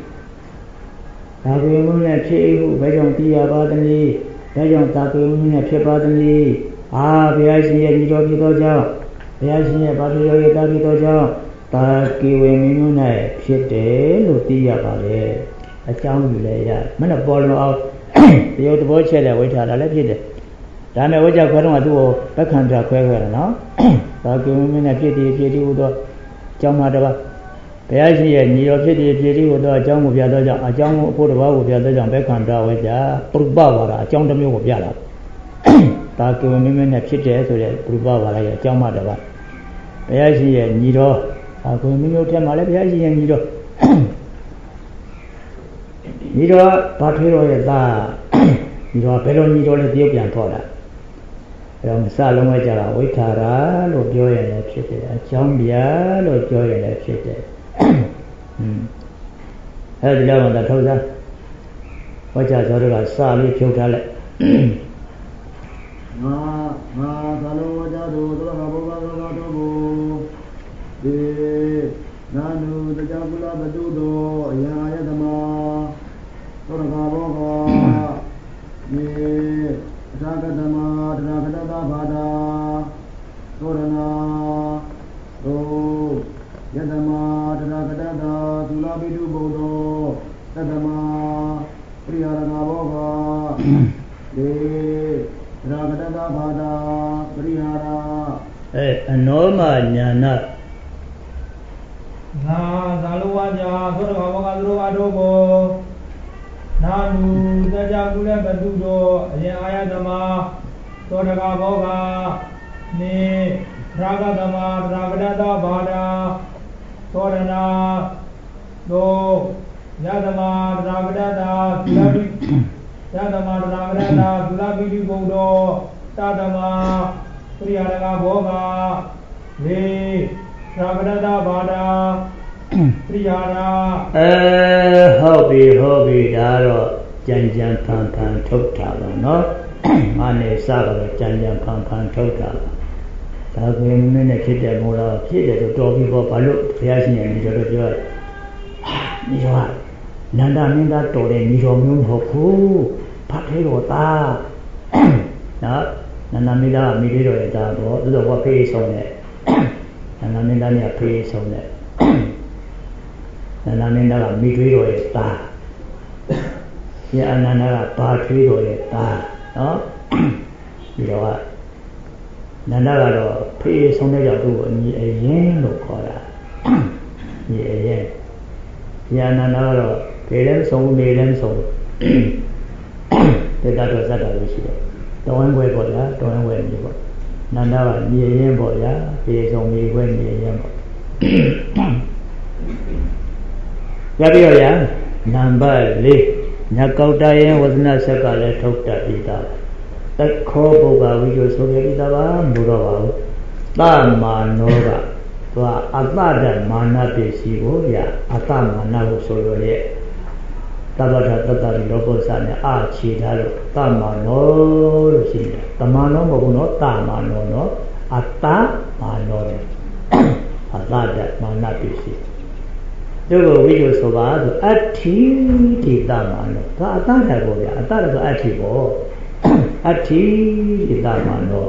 Takim Nepsi, Bajon Tia Badani, Bajon Takim Nepsi Badani, Biasi and Yodoja, Biasi and Badrio Davidoja, Taki Wemune, Shite, Lutia Bade, a town layer. Men of Bolo out, the old boy said, I wait at a legend. Dame Oja Querano, Bacandra Quaver, no? Takim Nepsi, Udo, Jamadava. Biasi and Yodoji, Udo, Jam of Yadaja, a Jam of Purva, Yadaja, Bacandra, Purbava, John the Mu of Yala. Takim women have chitted to the Purbava, Jamadava. Biasi and Nido, Akumino Tamala, Biasi and Nido. Nido, Patrio, Nido, Pedro Nido, the Ethiopian Tola. From Salomajara, Witara, Lord Joy and Epsite, Chambia, Lord Joy and Epsite. Heard the one that told us what I thought about Sally Putale. Nanu, the Jabula, the Dudo, Yayadama, Toragaboga, Ragadama, Ragadada Bada, Torana, Yadama, Ragadada, Tulabidu Bodo, Tadama, Priyaragaboga, Ragadada Bada, Priyara. Anoma Nyana. Zaluaja, Soravagadro Adobo, Nanu, the Jabula Badudo, Ayadama, Soragaboga, Ne, Ragadama, Ragadada Bada, Sorana, Do, Yadama, Ragadada, Yadama, Ragadada, Tulabi Bodo, Tadama, Priyaragaboga, Ne, Ragadada Bada, Priyara. Hobby, Daro, Janjan Pan Totala, no? Mane Saga, Janjan Pan Totala. Takim Minakita Mura, Kida to talk about Palu, Fiasi and Nijoa. Nijoa, Nanda Minda Tore, Nijom Hoku, Patirota. Nanamida, Midido, the Wapi on it. Nanamindania praise on it. Nanamina Midrido is that. Yanana Patrido is that. No? You know what? Nanagado praise on the Yadu and a yen no cola. Yen. Yanana, pay them so, made them so. The that was that I wish you. Don't wait for that, don't wait for that. Nanda, near Boya, he is only when near Yabioya, number Lee, Nakota was not Sakala Tokta Pita. That Koboga, which was so Yabitava, Murava, Tama Nova, to Abada Mana Pesivoya, Atama Nago Soloye, Tabata Tata Locosan, Archidalo, Tama no, Tamano Mono, Tama no, Ata Mano, Atada Mana Pesi. There were videos of us, Ati Tamano, Atana Boya, Atana Ativo, Ati Tamano.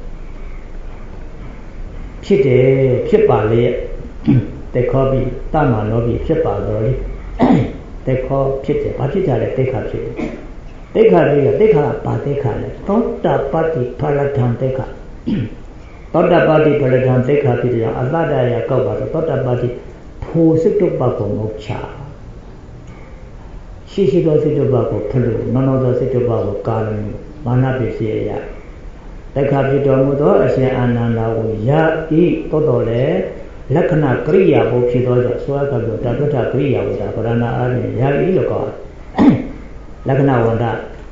Chite, Chipali, they copy Tamanobi, Chipali. They call Chite, Patita, they cut it. They cut it, they cut, but they cut it. Tota Pati Palatan, they cut. Tota Pati Palatan, they cut it. Avada Yakoba, Tota Pati, Pusik to Bako Mocha. She does it to Bako Pulu, none of the city Bako Garden, Manapisia. They cut it on Mudo, as Anana, Ya, E, Totole, လက္ခဏာကရိယာဘုဖြစ်သောကြောင့်ဆိုရကပြောတပ္ပထကရိယာဝဒဗရဏအာဖြင့်ယာဤလို့ခေါ်လက္ခဏာဝန္တ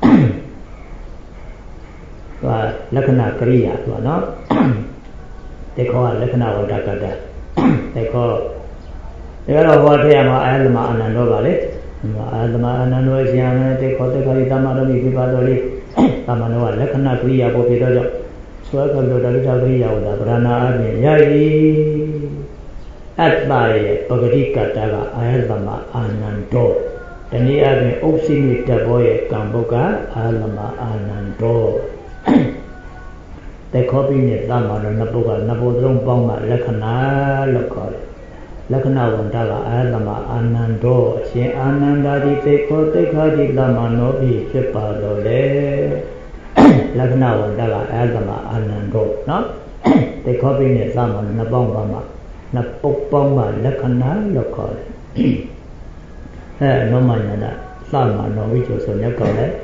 လက္ခဏာကရိယာဆိုနော်တေခောလက္ခဏာဝန္တကတ္တတေခောဒါကတော့ဘောထဲမှာအာသမအာနန္ဒောပါလေအာသမအာနန္ဒောရှင်အာနန္ဒေတေခောတေခောဒီတမရမိပြပါတော်လေးသမန္ဒောကလက္ခဏာကရိယာဘုဖြစ်သောကြောင့်ဆိုရကပြောတပ္ပထကရိယာဝဒဗရဏအာဖြင့်ယာဤအတ္တရဲ့ပဂတိကတ္တကအာယသမအာနန္ဒောတနည်းအားဖြင့်ဥပ္စိနိတ္တဘောရဲ့ကံဘုကအာသမအာနန္ဒောတေခောပိနဲ့သမန္ဒောနှစ်ပုဒ်ကနှစ်ပုဒ်သုံးပေါင်းကလက္ခဏာလို့ခေါ်တယ်လက္ခဏာဝန္တကအာသမအာနန္ဒောအရှင်အာနန္ဒာတိတေခောတေခာတိသမန္ဒောဤဖြစ်ပါတော်လေလက္ခဏာဝန္တကအာသမအာနန္ဒောနော်တေခောပိနဲ့သမန္ဒောနှစ်ပေါင်းပါမှာနှစ်ပုတ်ပေါင်းကလက္ခဏာလို့ခေါ်တယ်နောမညာနာသမန္ဒောဝိကျော်ဆိုမြတ်ကောလည်း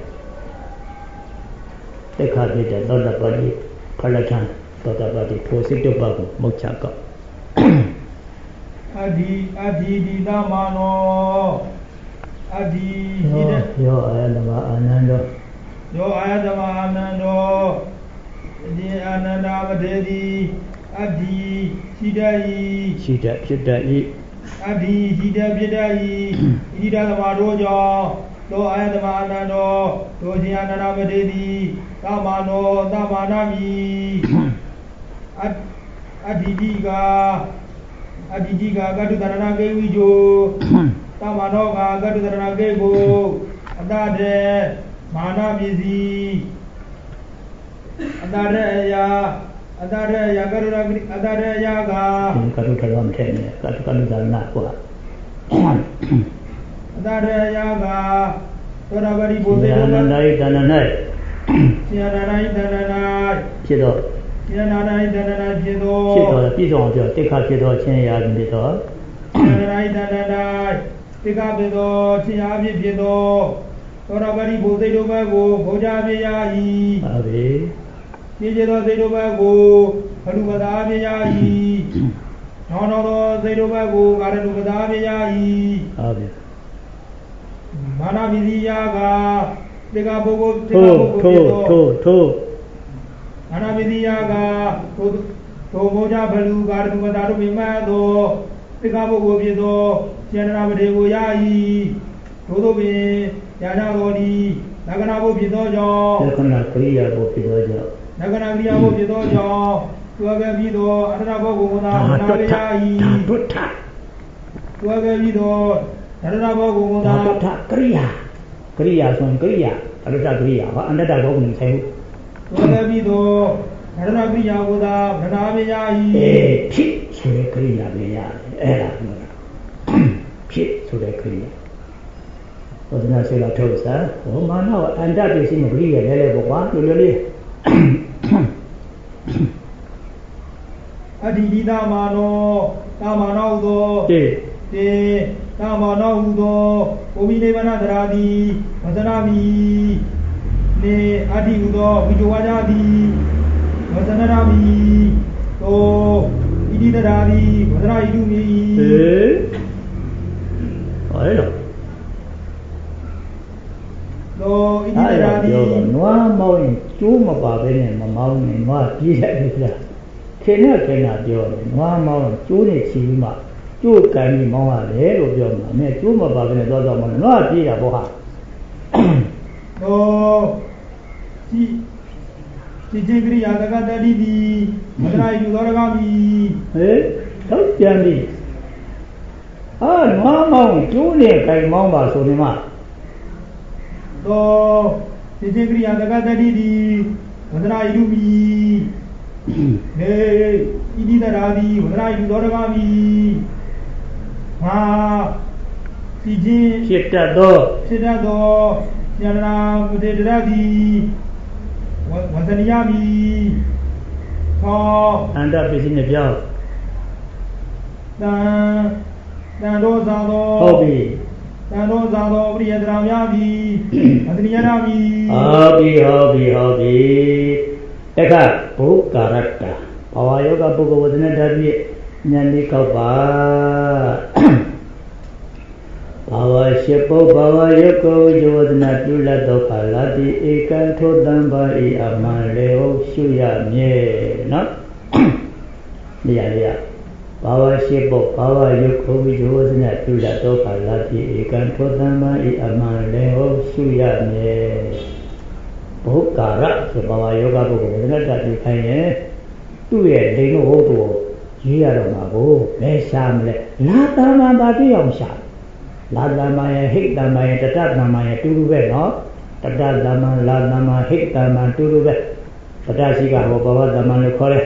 တေခာတိတဲ့သောတပတိဖလထံသောတပတိထိုစိတ်တုပ္ပကိုမုတ်ချကောအဒီဒီသမနောအဒီဒီတဲ့ယောအာယသမအာနန္ဒောယောအာယသမအာနန္ဒောဒီအာနန္ဒာမတေတိအဒီရှိတတ်၏ရှိတတ်ဖြစ်တတ်၏အဒီရှိတတ်ဖြစ်တတ်၏ဣဒသမတို့ကြောင့်သောအာယသမအာနန္ဒောတို့ရှင်အာနန္ဒာမတေတိသမနောသမနာမိအဒီဒီကအဒီဒီကကတုတရဏကေဝိဂျိုသမနောကကတုတရဏကေကိုအတတေမာနပစ္စည်းအတရေယကတုရအတရေယကကတုထရမထဲနဲ့ကတုဒရဏကွာအတရေယကသောရပရိဘုသေနန္ဒိတဏ္ဍ၌ရှင်ရဏိတဏ္ဍ၌ဖြစ်တော့ရှင်ရဏိတဏ္ဍ၌ဖြစ်တော့ပြည့်စုံအောင်ပြောတိခါဖြစ်တော့ချင်းရာဖြစ်တော့ရှင်ရဏိတဏ္ဍ၌တိခါဖြစ်တော့ချင်းရာဖြစ်တော့သောရပရိဘုသေတို့ဘက်ကိုဘုရားပြရာ၏ဟုတ်ပြီပြည့်သောသေတို့ဘက်ကိုဘလူပဒါပြရာ၏နောနောသောသေတို့ဘက်ကိုကာရဏုပဒါပြရာ၏ဟုတ်ပြီမာနပစ္စည်းယာကတေကပုဂ္ဂိုလ်ထိုးမာနပစ္စည်းယာကထိုမောကြဘလူကာရဏုပဒါတို့မိမတ်သောတေကပုဂ္ဂိုလ်ဖြစ်သောရှင်နာမတေကိုရ၏ထို့သောပင်ညာနာတော်ဒီလက္ခဏာဘုဖြစ်သောကြောင့်လက္ခဏာကရိယာဘုဖြစ်သောကြောင့်လက္ခဏာကရိယာဘုဖြစ်သောကြောင့်သူအကဲပြီးသောအတ္တဘုဂုံသာနာရရ၏ဒုထသူအကဲပြီးသောအတ္တဘုဂုံသာဒုထကရိယာဆိုရင်ကရိယာအတ္တကရိယာဟောအန္တတဘုဂုံဆိုင်သူအကဲပြီးသောအတ္တကရိယာကိုသာနာရရ၏ဖြစ်ဆိုတဲ့ကရိယာပဲရတယ်အဲ့ဒါဖြစ်ဆိုတဲ့ကရိယာဝဒနာစေလာထုတ်စားဟောမာနအန္တပစ္စည်းမပရိရလဲပေါ့ကွာလွယ်လွယ်လေးအဒီဒီသမနောဟုသောတေသမနောဟုသောဘုမိနေမနာတရာတိဝဇနာမိနေအဒီဟုသောဝိဇဝါကြတိဝဇနရာမိသောဣတိတရာတိဝဇနာဣတုမိဟောလေတော့ဣတိတရာတိနွားမောင်းရင်ကျိုးမပါဘဲနဲ့မမောင်းနဲ့နွားပြေးတယ်ဗျာခေနဲ့ခေနာပြောတယ်နွားမောင်းကျိုးနေချီပြီးမှကျိုးကန်ပြီးမောင်းရတယ်လို့ပြောမှာအဲကျိုးမပါဘဲနဲ့သွားမောင်းနွားပြေးတာပေါ့ဟာဟောဒီကရိယာတကတတိတိမတရာယူတော်ရကမိတော့ပြန်ပြီနွားမောင်းကျိုးနေခိုင်မောင်းပါဆိုနေမှသောစေကရိယာတကတတိတိဝဒနာယုမိနေဣတိတရာတိဝဒနာယုတော်ရကမိဟာစီခြင်းဖြစ်တတ်သောယန္နာမတေတရတိဝဇနိယမိဟောအန္တပစ္စည်းနဲ့ပြောင်းတန်တော်သာသောဟုတ်ပြီတန်တော်သာသောပရိယတရာများပြီအတ္တနိယရာမိဟုတ်ပြီတက္ကဘုကာရတ္တဘာဝယောဂပုဂ္ဂဝဇနတ္တိညာတိကောက်ပါဘာဝရှိပုဗ္ဗဝယကောဝိဇဝဒနာပြုလတ်သောခါလာတိဧကံထိုတံပါဤအမှန်လေဟုတ်ရှုရမြဲနော်နေရာလေးဘာဝရှိပုဗ္ဗဝယကောဝိဇဝဒနာပြုလတ်သောခါလာတိဧကံထိုတံပါဤအမှန်လေဟုတ်ရှုရမြဲဘုကာရဆိုဘာဝယောဂပုဂ္ဂိုလ်ဝေဒနာတတိခိုင်းရင်သူ့ရဲ့လိန်လို့ဟုတ်တော်ရေးရတော့မှာကိုဘယ်ရှာမလဲလာတမ္မာတာပြည့်အောင်ရှာလာတမ္မာရဲ့ဟိတ်တမ္မာရဲ့တတတမ္မာရဲ့တူတူပဲနော်တတတမ္မာလာတမ္မာဟိတ်တမ္မာတူတူပဲတတရှိကဟောဘဝတမ္မာလို့ခေါ်တယ်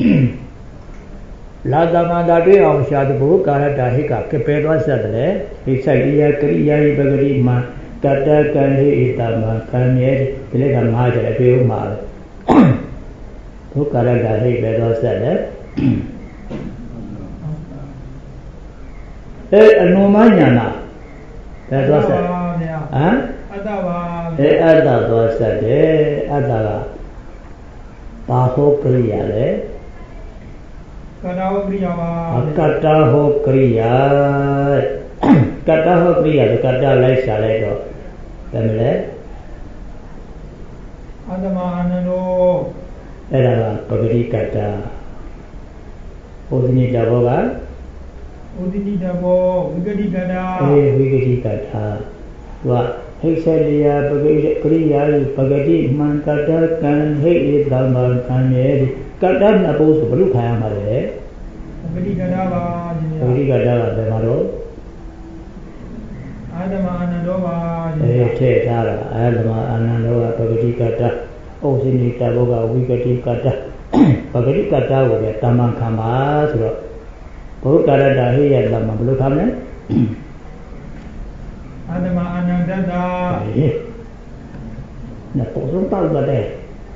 လာတမ္မာတာပြည့်အောင်ရှာတဲ့ဘုကာရတာဟိကကပဲသွားဆက်တယ်ဟိဆိုင်ရိယကရိယာယိပဂရိမှာတတကံဟိတမ္မာခံရဲ့ဒီလက်ကငါးကြတယ်ပြေဦးမှာဘုကာရတာဟိပဲသွားဆက်တယ်အနုမညာနာဘယ်သွားဆက်ဟမ်အတ္တပါအတ္တသွားဆက်တယ်အတ္တကဘာဟောကရိယာလဲကတ္တဟောကရိယာပါကတ္တဟောကရိယာကတ္တဟောကရိယာကတ္တလိုက်ရှာလိုက်တော့ဘယ်မလဲအတ္တမအနန္တောအဲ့ဒါကပဂတိကတ္တဟိုဒီနေ့တဘောကဥဒိတိတဘောဝိကတိကတ္တဝိကတိကတ္တသူကဟိစ္ဆလိယပဂိကရိယာပဂတိမံကတ္တကံဟိဧတမံခံရဲ့ကတ္တနှစ်ပုဆိုဘလို့ခံရမှာလဲပဂတိကတ္တပါပဂတိကတ္တကဘယ်မှာတော့အာတမအာနန္ဒောပါထည့်ထားတာအာတမအာနန္ဒောကပဂတိကတ္တဩဇိနိတဘောကဝိကတိကတ္တပဂတိကတ္တကိုပဲတမံခံပါဆိုတော့ဘုကာရတာဟိယတမဘယ်လိုခံမလဲအာတမအာနန္ဒတာနဲ့ပေါ်ဆုံးတောက်ပါတယ်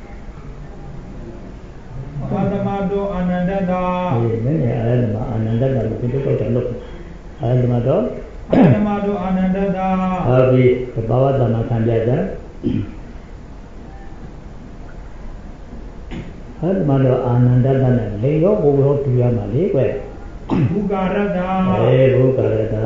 အာတမတို့အာနန္ဒတာနည်းနည်းအာတမအာနန္ဒတာလို့ပြောတော့တယ်လို့အာတမတို့အာတမတို့အာနန္ဒတာဟုတ်ပြီဘာဝတမခံပြကြအာတမတို့အာနန္ဒတာနဲ့လေရောဘုရောတူရမှာလေကွဘုကာရတာဘုကာရတာ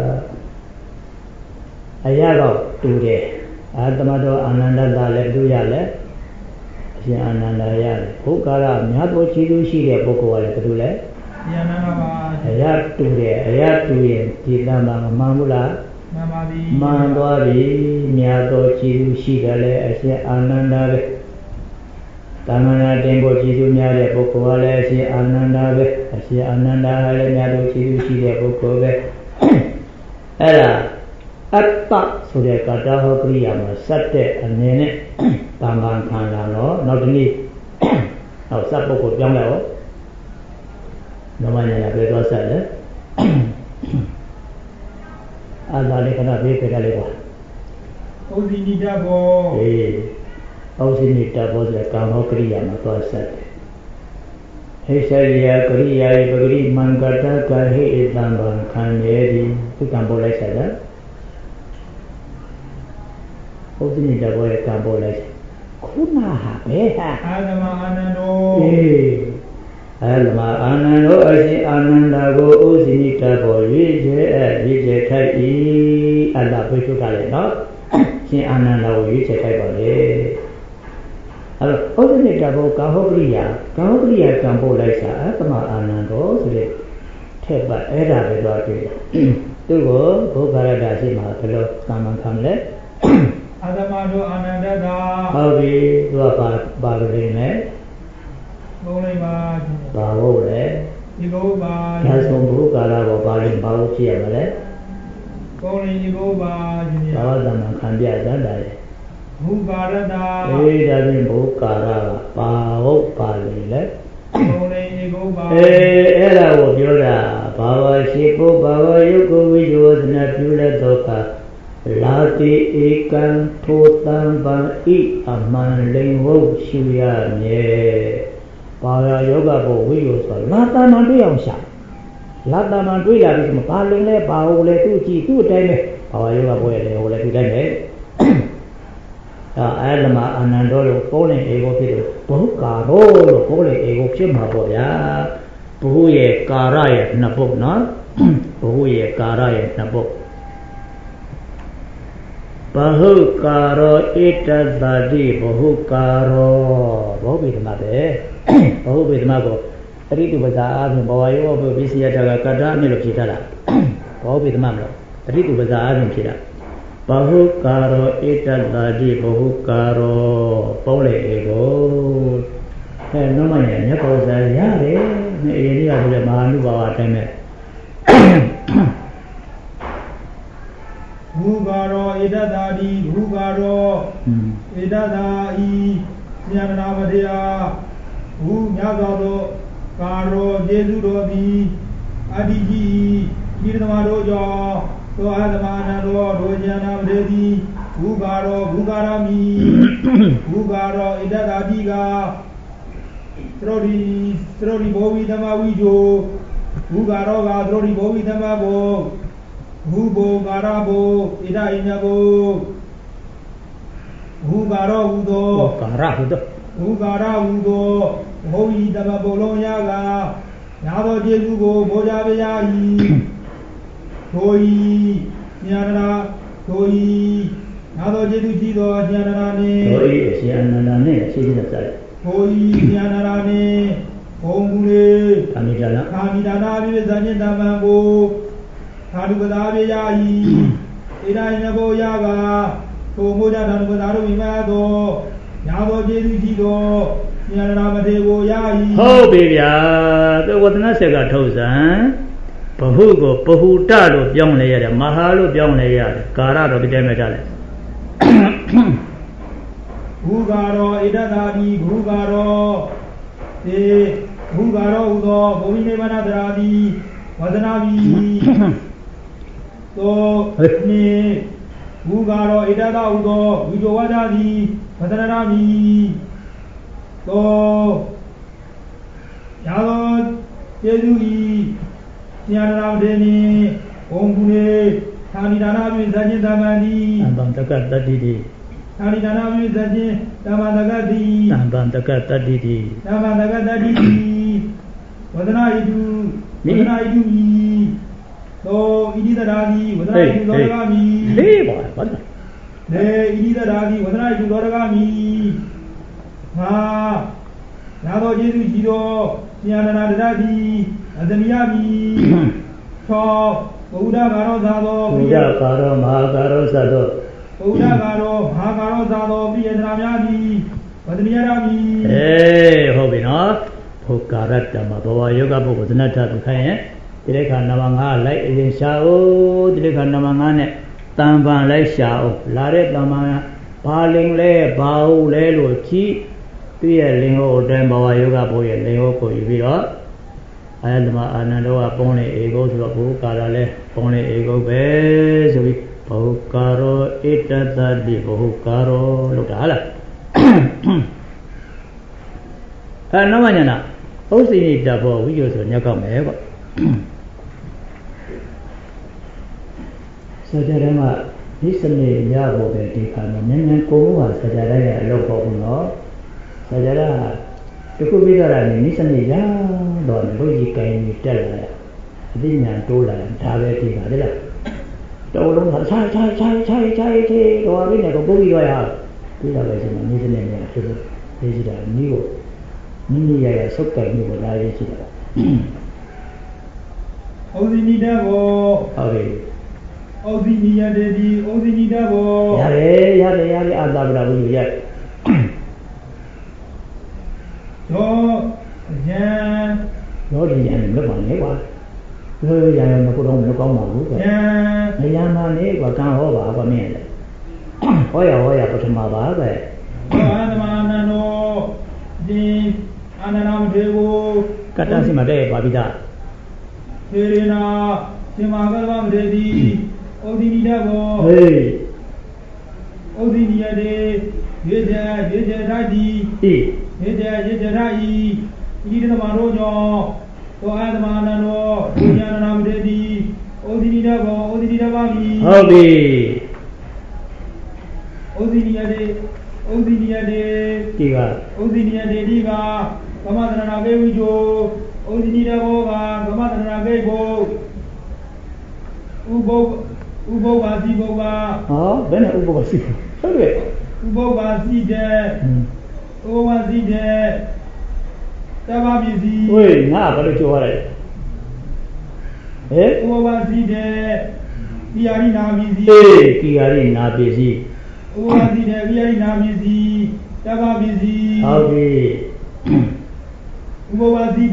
အရာတော့တူတယ်အာတမတော်အာနန္ဒတာလည်းတူရလဲအရှင်အာနန္ဒာရတယ်ဘုကာရများသောခြေသူရှိတဲ့ပုဂ္ဂိုလ်ကလည်းတူလဲဉာဏ်နာပါအရာတူတယ်အရာတူရင်ဒီတန်တာမမှန်ဘူးလားမှန်ပါပြီမှန်သွားပြီများသောခြေသူရှိတယ်လေအရှင်အာနန္ဒာပဲတဏ္ဍာတင်ဖို့ခြေသူများတဲ့ပုဂ္ဂိုလ်ကလည်းအရှင်အာနန္ဒာပဲအရှင်အာနန္ဒာလည်းများသောခြေသူရှိတဲ့ပုဂ္ဂိုလ်ပဲအဲ့ဒါအတ္တဆိုတဲ့ကတ္တဟောကရိယာမှာစက်တဲ့အနေနဲ့တမ္ပံခံလာတော့နောက်တနည်းနောက်စက်ပုဂ္ဂိုလ်ပြောင်းလိုက်ရောနမညာပဲတော့ဆက်တယ်အာသာလေးခဏပြေးပြလိုက်ပါဩဇိနိတဘောဩဇိနိတဘောဆိုတဲ့ကာမောကရိယာမှာတော့ဆက်တယ်ဟိစ္ဆရိယကရိယာယပဂရိမံကတ္တကဟိဧတံဘံခံရဲ့ဒီသူကံပေါ်လိုက်ဆက်တယ်ဩဇိနိတဘောရဲ့ကံပေါ်လိုက်ခုနဟာဘယ်ဟာအာတမအာနန္ဒောအာတမအာနန္ဒောအရှင်အာနန္ဒာကိုဩဇိနိတဘောရွေးချယ်ထိုက်၏အတ္တပိဋကလည်းနော်ရှင်အာနန္ဒာကိုရွေးချယ်ထိုက်ပါလေအဲ့တော့ဩဇိနိတဘောကာဟောကရိယာကံပို့လိုက်စာအတ္တမအာနန္ဒောဆိုတဲ့ထက်ပါအဲ့ဒါပဲတော့တွေ့တယ်သူ့ကိုဘုရားရတာရှိမှာဘယ်လိုကံမှန်ခံလဲအာတမတို့အာနန္ဒတာဟုတ်ပြီသူကပါလို့နေလဲဘုံလိုက်ပါဘာဟုတ်လဲဒီဘုပါဒါဆိုဘုကာရဘောပါလို့ဘာလို့ကြည့်ရမလဲဘုံလိုက်ဒီဘုပါရှင်ဘာဝတမခံပြတတ်တယ်ဘုကာရတာဒါဖြင့်ဘုကာရကဘာဟုတ်ပါလို့လဲဘုံလိုက်ဒီဘုပါအဲ့ဒါကိုပြောတာဘာဝရှိဖို့ဘာဝယုတ်ကိုဝိယောသနာပြုလက်တော့ကလာတိဧကံထိုတံပံဤအမှန်လိန်ဟုတ်ရှုရမြဲဘာဝယောဂဘုဝိယောဆိုလာတမန်တွေ့အောင်ရှာလာတမန်တွေ့လာပြီဆိုမှဘာလိန်လဲဘာဟုတ်လဲသူ့ကြည့်သူ့အတိုင်းပဲဘာဝယောဂဘုရဲ့လေဟိုလည်းသူ့တိုင်းပဲအဲ့ဒါမှအာနန္ဒောလို့ပိုးလင်ဧကိုဖြစ်တယ်ဘုကာရောလို့ပိုးလင်ဧကိုဖြစ်မှာပေါ့ဗျာ Bhu ye kara ye nabuk no Bhu ye kara ye nabuk Bahu karo ita tadi Bahu karo Bahu bidma be Bahu bidma ko Tadi tu bahasa asing bawa yo bisi ada kata ni lebih cerita lah Bahu bidma lo Tadi tu bahasa asing cerita Bahu karo ita tadi Bahu karo Boleh ego namanya nya kau saya deh ini ada bahan tu bawa time Bhugaro idadadi bhugaro idadai nyanamadeya bhu nyagado karo jesu do di adiji kirtamado jo to adamana do nyanamadi bhugaro bhugarami bhugaro idadadi ga Trodi bovi dhamma vijo bhugaro ga trodi bovi dhamma bo Bhubo garabo ida inyabo Bhugaro udo Bhugara udo Bhovi dhamma bolon yaga Yado jesu go boja beyayi Toi Nyanara Toi Yado jesu jido nyanara ne Toi nyanara ne Sijina sai Toi nyanara ne Ongule Kamidana Vive zanyen dhamma go Tadubadabe yayi Ida inabo yaga Tomoja Tanubadaru imado Yabo jesu jido Nyanamade go yayi Ho bebya The wadana sega thousand Bahu go Bahu ta lo pyong le yare Maha lo pyong le yare Kara lo bide me chale Bhugaro idadadi bhugaro Bhugaro udo Bhovine vanadaradi Vadanavi To ni Bhugaro idada udo Vijovadadi Vadanarami To Yado Jesu Nyanamdeni Ongune Tanidanavi Zajindamani Ambam takat tadi Tanidanavi Zajindamani Ambam takat tadi Vadana idu So idida dadi vadana idu doragami idida dadi vadana idu doragami Ha Yado jesu jido Nyanana dadi Adaniyami So Buddha Garo Zado Buddha Garo Mahagaro Zado Buddha Garo Mahagaro Zado Priyadramayadi Vadaniyarami Hobi no Bhukarat Dhamma Bhava Yoga Bhava Dhanata Bhukhayen Dilekha Namanga Lai Ilin Shao Dilekha Namanga Ne Tamban Lai Shao Lare Dhamma Paling Le Bau Le Lo Chi Tuye Lingho Dhan Bhava Yoga Bhava Lingho Ko Yubiro Ayadama Anandoa Pone Ego Sura Bhukara Le Pone Ego Be Sobi Bhukaro Itatadi Bhukaro Lukta Hala Namanya Osi Dabo we use Nyakame Sajarama recently Yabo Betikano Nyan Koa Sajaraya Lopo no Sajara Tukubidara Nisani Yan Don Boji Kain Tella Dinyan Tola and Taveti Madela Tolong Chai or Vinako Bogia Pila was in a Nissan Digital New Nini Soka New Live Ozinidavo Oziniya Dedi Ozinidavo Yare Adabra yet So Jan Lord Yan look on Newa Yan no Pudong no Gomo Yama Neva can't hold up a man Hoya Potamaba Anamano Di Ananam Devo Katasimade Babida Serena Simagavam Dedi Odinidavo Odiniade Yeda Radi Yeda Rai Yida Marono To Adamanano Yanam Dedi Odinidavo Odinidavami Hobby Odiniade Diga Diga Kamadana Bevijo ဩဇိနိတဘောကကမ္မတနာကိဘောဥပုပ္ပါစီပုပ္ပါဟောဘယ်နဲ့ဥပုပ္ပါစီဟုတ်တယ်ဥပုပ္ပါစီတဲ့ဥပုပ္ပါစီတဲ့တဘာပစ္စည်းဝေးငါဘာလို့ကြောရလဲဟဲ့ဥပုပ္ပါစီတဲ့ကိယာရိနာပစ္စည်းကိယာရိနာပစ္စည်းဥပုပ္ပါစီတဲ့ကိယာရိနာပစ္စည်းတဘာပစ္စည်းဟုတ်ပြီဥပုပ္ပါစီ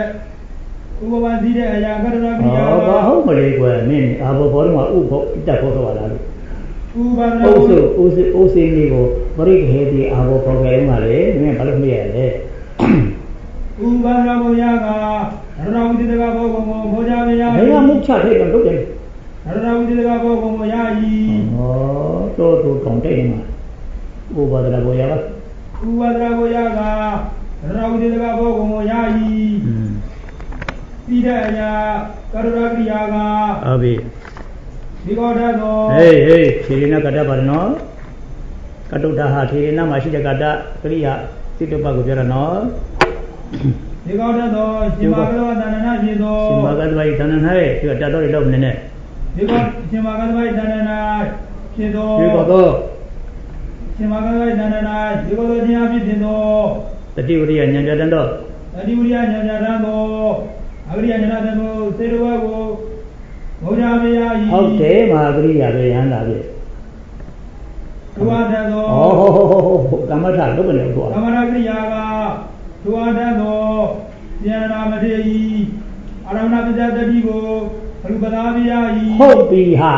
တဲ့အရာကတရကိယာဘာဟုတ်မလဲကွယ်မင်းအာဘောဘောတော့ဥဘောတက်ဖို့တော့လာလို့ဥပါဒဥစိနေကိုပရိခေတိအာဘောဘောကဲဦးမှာလေမင်းဘာလို့မရလဲဥပါဒဘောယကရဏဝိတကဘောကုံကိုဘောကြမရဘယ်ကမှုချထိတ်တော့လုပ်တယ်ရဏဝိတကဘောကုံကိုရဤဟောတော့ကောင်းတဲ့မှာဥပါဒဘောယကဥပါဒဘောယကရဏဝိတကဘောကုံကိုရဤသိတဲ့အရာကရဏကိယာကဟုတ်ပြီဒီကောဓာတ်သောဟေးထေရဏကတ္တပါနော်ကတုဋ္ဌဟာထေရဏမှာရှိတဲ့ကတ္တကရိယာစိတ္တပကိုပြောရနော်ဒီကောဓာတ်သောရှင်မကတဝတဏ္ဏဖြစ်သောရှင်မကတဝိတဏ္ဏဟဲ့ဒီကတ္တတော်တွေလောက်နေနဲ့ဒီကောရှင်မကတဝိတဏ္ဏဖြစ်သောဒီကောသောရှင်မကတဝိတဏ္ဏဒီကောသောခြင်းအဖြစ်ဖြစ်သောတတိဝရိယဉာဏ်ကြတန်တော်တတိဝရိယဉာဏ်ကြတန်သောအဂရိယဉာဏ်တန်သောစေတဝက်ကိုဘုရားမယာဤဟုတ်တယ်မဟာဂရိယာပဲရဟန္တာပဲဒုဝတ္တသောကမ္မထလုပ်နေတော့ကမ္မထဂရိယာကဒုဝတ္တသောဉာဏ်နာမထေဤအာရမဏပစ္စတတိကိုဘုပဒါမယာဤဟုတ်ပြီဟာ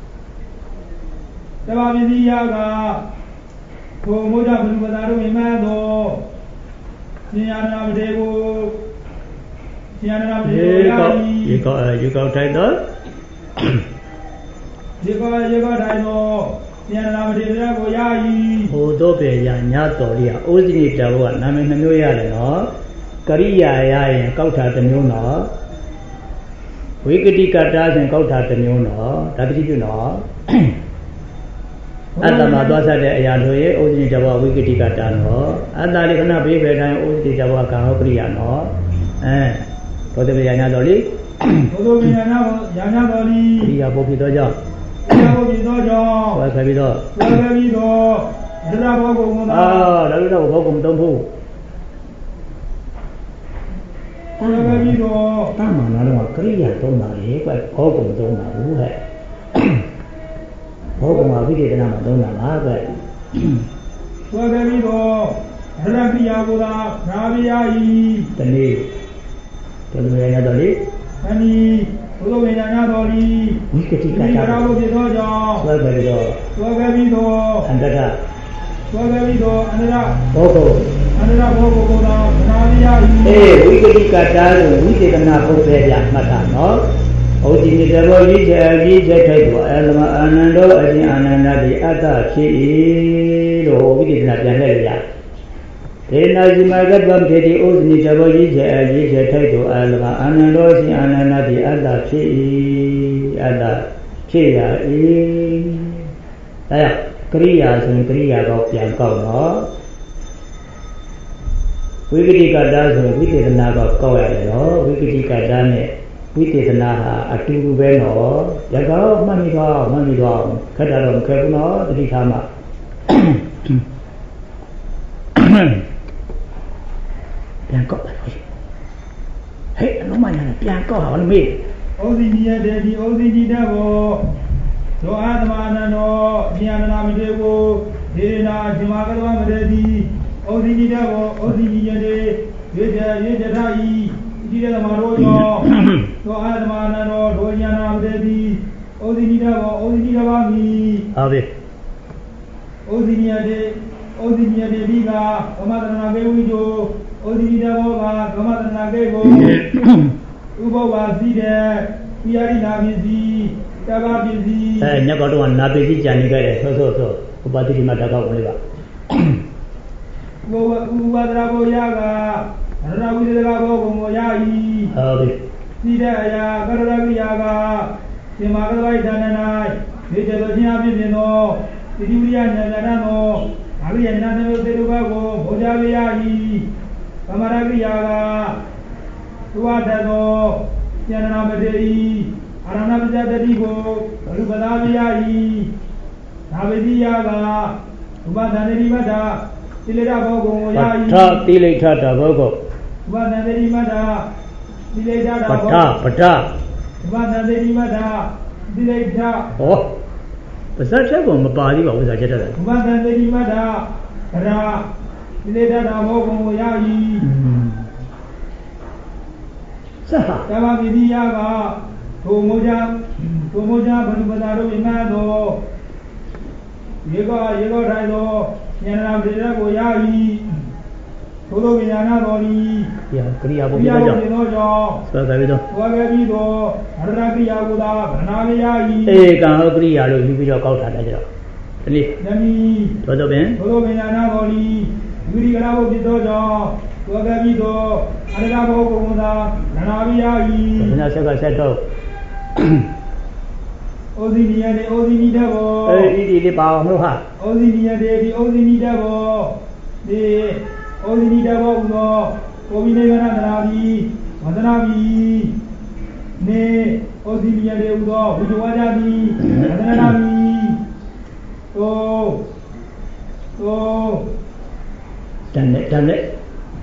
တဘာပစ္စည်းယာကထိုမိုးကြဘုပဒါတို့မြင်မှသောဉာဏ်နာမထေကိုဉာဏ်နာမထေကိုယာဤရေကောထိုက်တော့ရေကောထိုင်သောဉာဏ်နာမထေရကိုယာဤဟိုတော့ပဲရညတော်လေးကဩဇိနိတဘောကနာမည်နှမျိုးရတယ်နော်ကရိယာရရင်ကောက်တာတစ်မျိုးနော်ဝိကတိကတ္တဆိုရင်ကောက်တာတစ်မျိုးနော်ဒါတတိပြုနော်အတ္တမှာသွားဆက်တဲ့အရာတို့ရဲ့ဩဇိနိတဘောဝိကတိကတ္တနော်အတ္တလေးခဏဘေးပဲတိုင်းဩဇိနိတဘောကံဟောကရိယာနော်ဘောဓိပညာတော်လေးဘုဒ္ဓပညာတော်တော်လေးကရိယာပုဖြစ်သောကြောင့်ဘုရားပုဖြစ်သောကြောင့်ဝါဆက်ပြီးတော့ဒရဘောကုံမသာဒါလို့တော့ဘောကုံမသုံးဘူးဘုရားပြီးတော့တမန်တော်ကကရိယာသုံးပါလေကွဘောကုံသုံးပါဘူးဟဲ့ဘောကုံကဝိသေသနာမှာသုံးတာပါကွဘုရားပြီးတော့ရဏပိယကိုသာနာမယာဤတနေ့ဘယ်လိုရရတော့လေအနိဘုရားဝိညာဏတော်ဤဝိကတိကတ္တရာဘုဖြစ်သောကြောင့်သွားကြပြီးတော့အန္တရသွားကြပြီးတော့အန္တရဘောကုအန္တရဘောကုကိုသာနာမယာဤဝိကတိကတ္တလို့ဝိသေသနာပုတ်ပဲပြမှတ်တာနော်ဩဇိနိတဘောကြီးချက်ထိုက်တော့အလမအာနန္ဒောအရှင်အာနန္ဒတိအတ္တဖြစ်၏လို့ဝိသေသနာပြန်လိုက်ရဒေနာဇိမကတ္တံထေတိဩဇိနိတဘောကြီးချက်ထိုက်တော့အလမအာနန္ဒောအရှင်အာနန္ဒတိအတ္တဖြစ်၏အတ္တဖြစ်ရ၏ဒါကြောင့်ကရိယာဆိုရင်ကရိယာကောပြန်ကောက်တော့ဝိကတိကတ္တဆိုရင်ဝိသေသနာကောကောက်ရတယ်နော်ဝိကတိကတ္တနဲ့ဝိသေသနာဟာအတူတူပဲနော်ရကောမှတ်မိတော့ခက်တာတော့မခက်ဘူးနော်တတိထားမှာပြန်ကောက်ပါလို့ဟဲ့အလုံးမညာပြန်ကောက်တာဘာလို့မေးဩဇိနိယတေဒီဩဇိနိတဘောဒုအာသမနန္တောအမြာဏနာမတေကိုဒေနာဇိမာကတဝမတေတိဩဇိနိတဘောဩဇိနိယတေရေထထာဤဣတိရသမရောယောဒုအာသမနန္တောဒုညာနာမတေတိဩဇိနိတဘောဩဇိနိတဘာမိဟုတ်ပြီဩဇိနိယတေဒီကကမ္မတနာကေဝိဇောဩဇိနိတဘောကကမ္မတနာကေကိုဥပဝါစီတဲ့ပိယရိနာပစ္စည်းတဘာပစ္စည်းညက်ကတော့နာပစ္စည်းကြံနေခဲ့တယ်ဆောဥပတိတိမတကောက်ဝင်လေးပါဥပဒရာဘောယကရဏဝိသေကဘောကုံကိုယာဤဟုတ်ပြီစီတဲ့အရာကရဏကိယာကရှင်မာကတဝိတဏ္ဏ၌ဒီကျေတော်ချင်းအဖြစ်ဖြင့်သောတိတိဝိယဉာဏ်ဉာဏ်သောအရိယဉာဏ်သောသေတုဘကိုဘုရားဝိယာဤကမ္မရကိယာက Tua Tado, Yanana Madei, Arana Pajadigo, Rubadavia, Navidiaga, Ubadani Mada, Tilera Bogo, Pata, Tileta Bogo. Ubadani Mada, Tileta Pata. Ubadani Mada, Tileta. Oh, but such a woman, body was a jet. Ubadani Mada, Ra, Tileta Bogo, Yai. Tavavidiaga, Tomoja, Banubadaro, Imado, Yego Raido, Yana Yai, Todo Viana Dori, Kriabo, Wagavido, Arabiaguda, Banavia, Gria, you will go out. Nami, Todo Viana Dori, Urigravo di Dojo. Wagavido, Arabo Gumuda, Nanavia, Nasaka Seto Odini Devo, the Baha, Odinia de Odini Devo, the Odini Devo, Ovineganavi, Madanavi, Ne, Odinia de Udo, Uduadami, Madanavi, done it.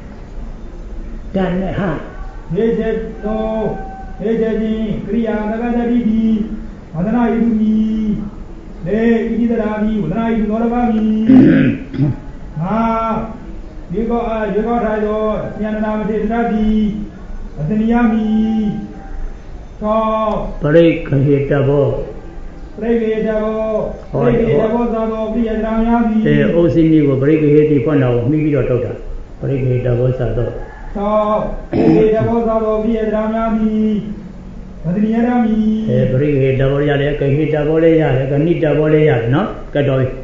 Done ha. Heje to, Heje, Kriya, Nagadari, Madana Idumi, Ne, Idaravi, Udana Idorabami. Ah, you got Rado, Yanama de Rabi, Adeniami, so, Break hit double. Brave Davo, Zado, Vietnamiami, The Osini will break hit the one of maybe your daughter. Break hit double Sado. So, Davo Zado, Vietnamiami, Adeniami, Break hit double Yale, can hit double Yale, can hit double Yale, no? Cut off.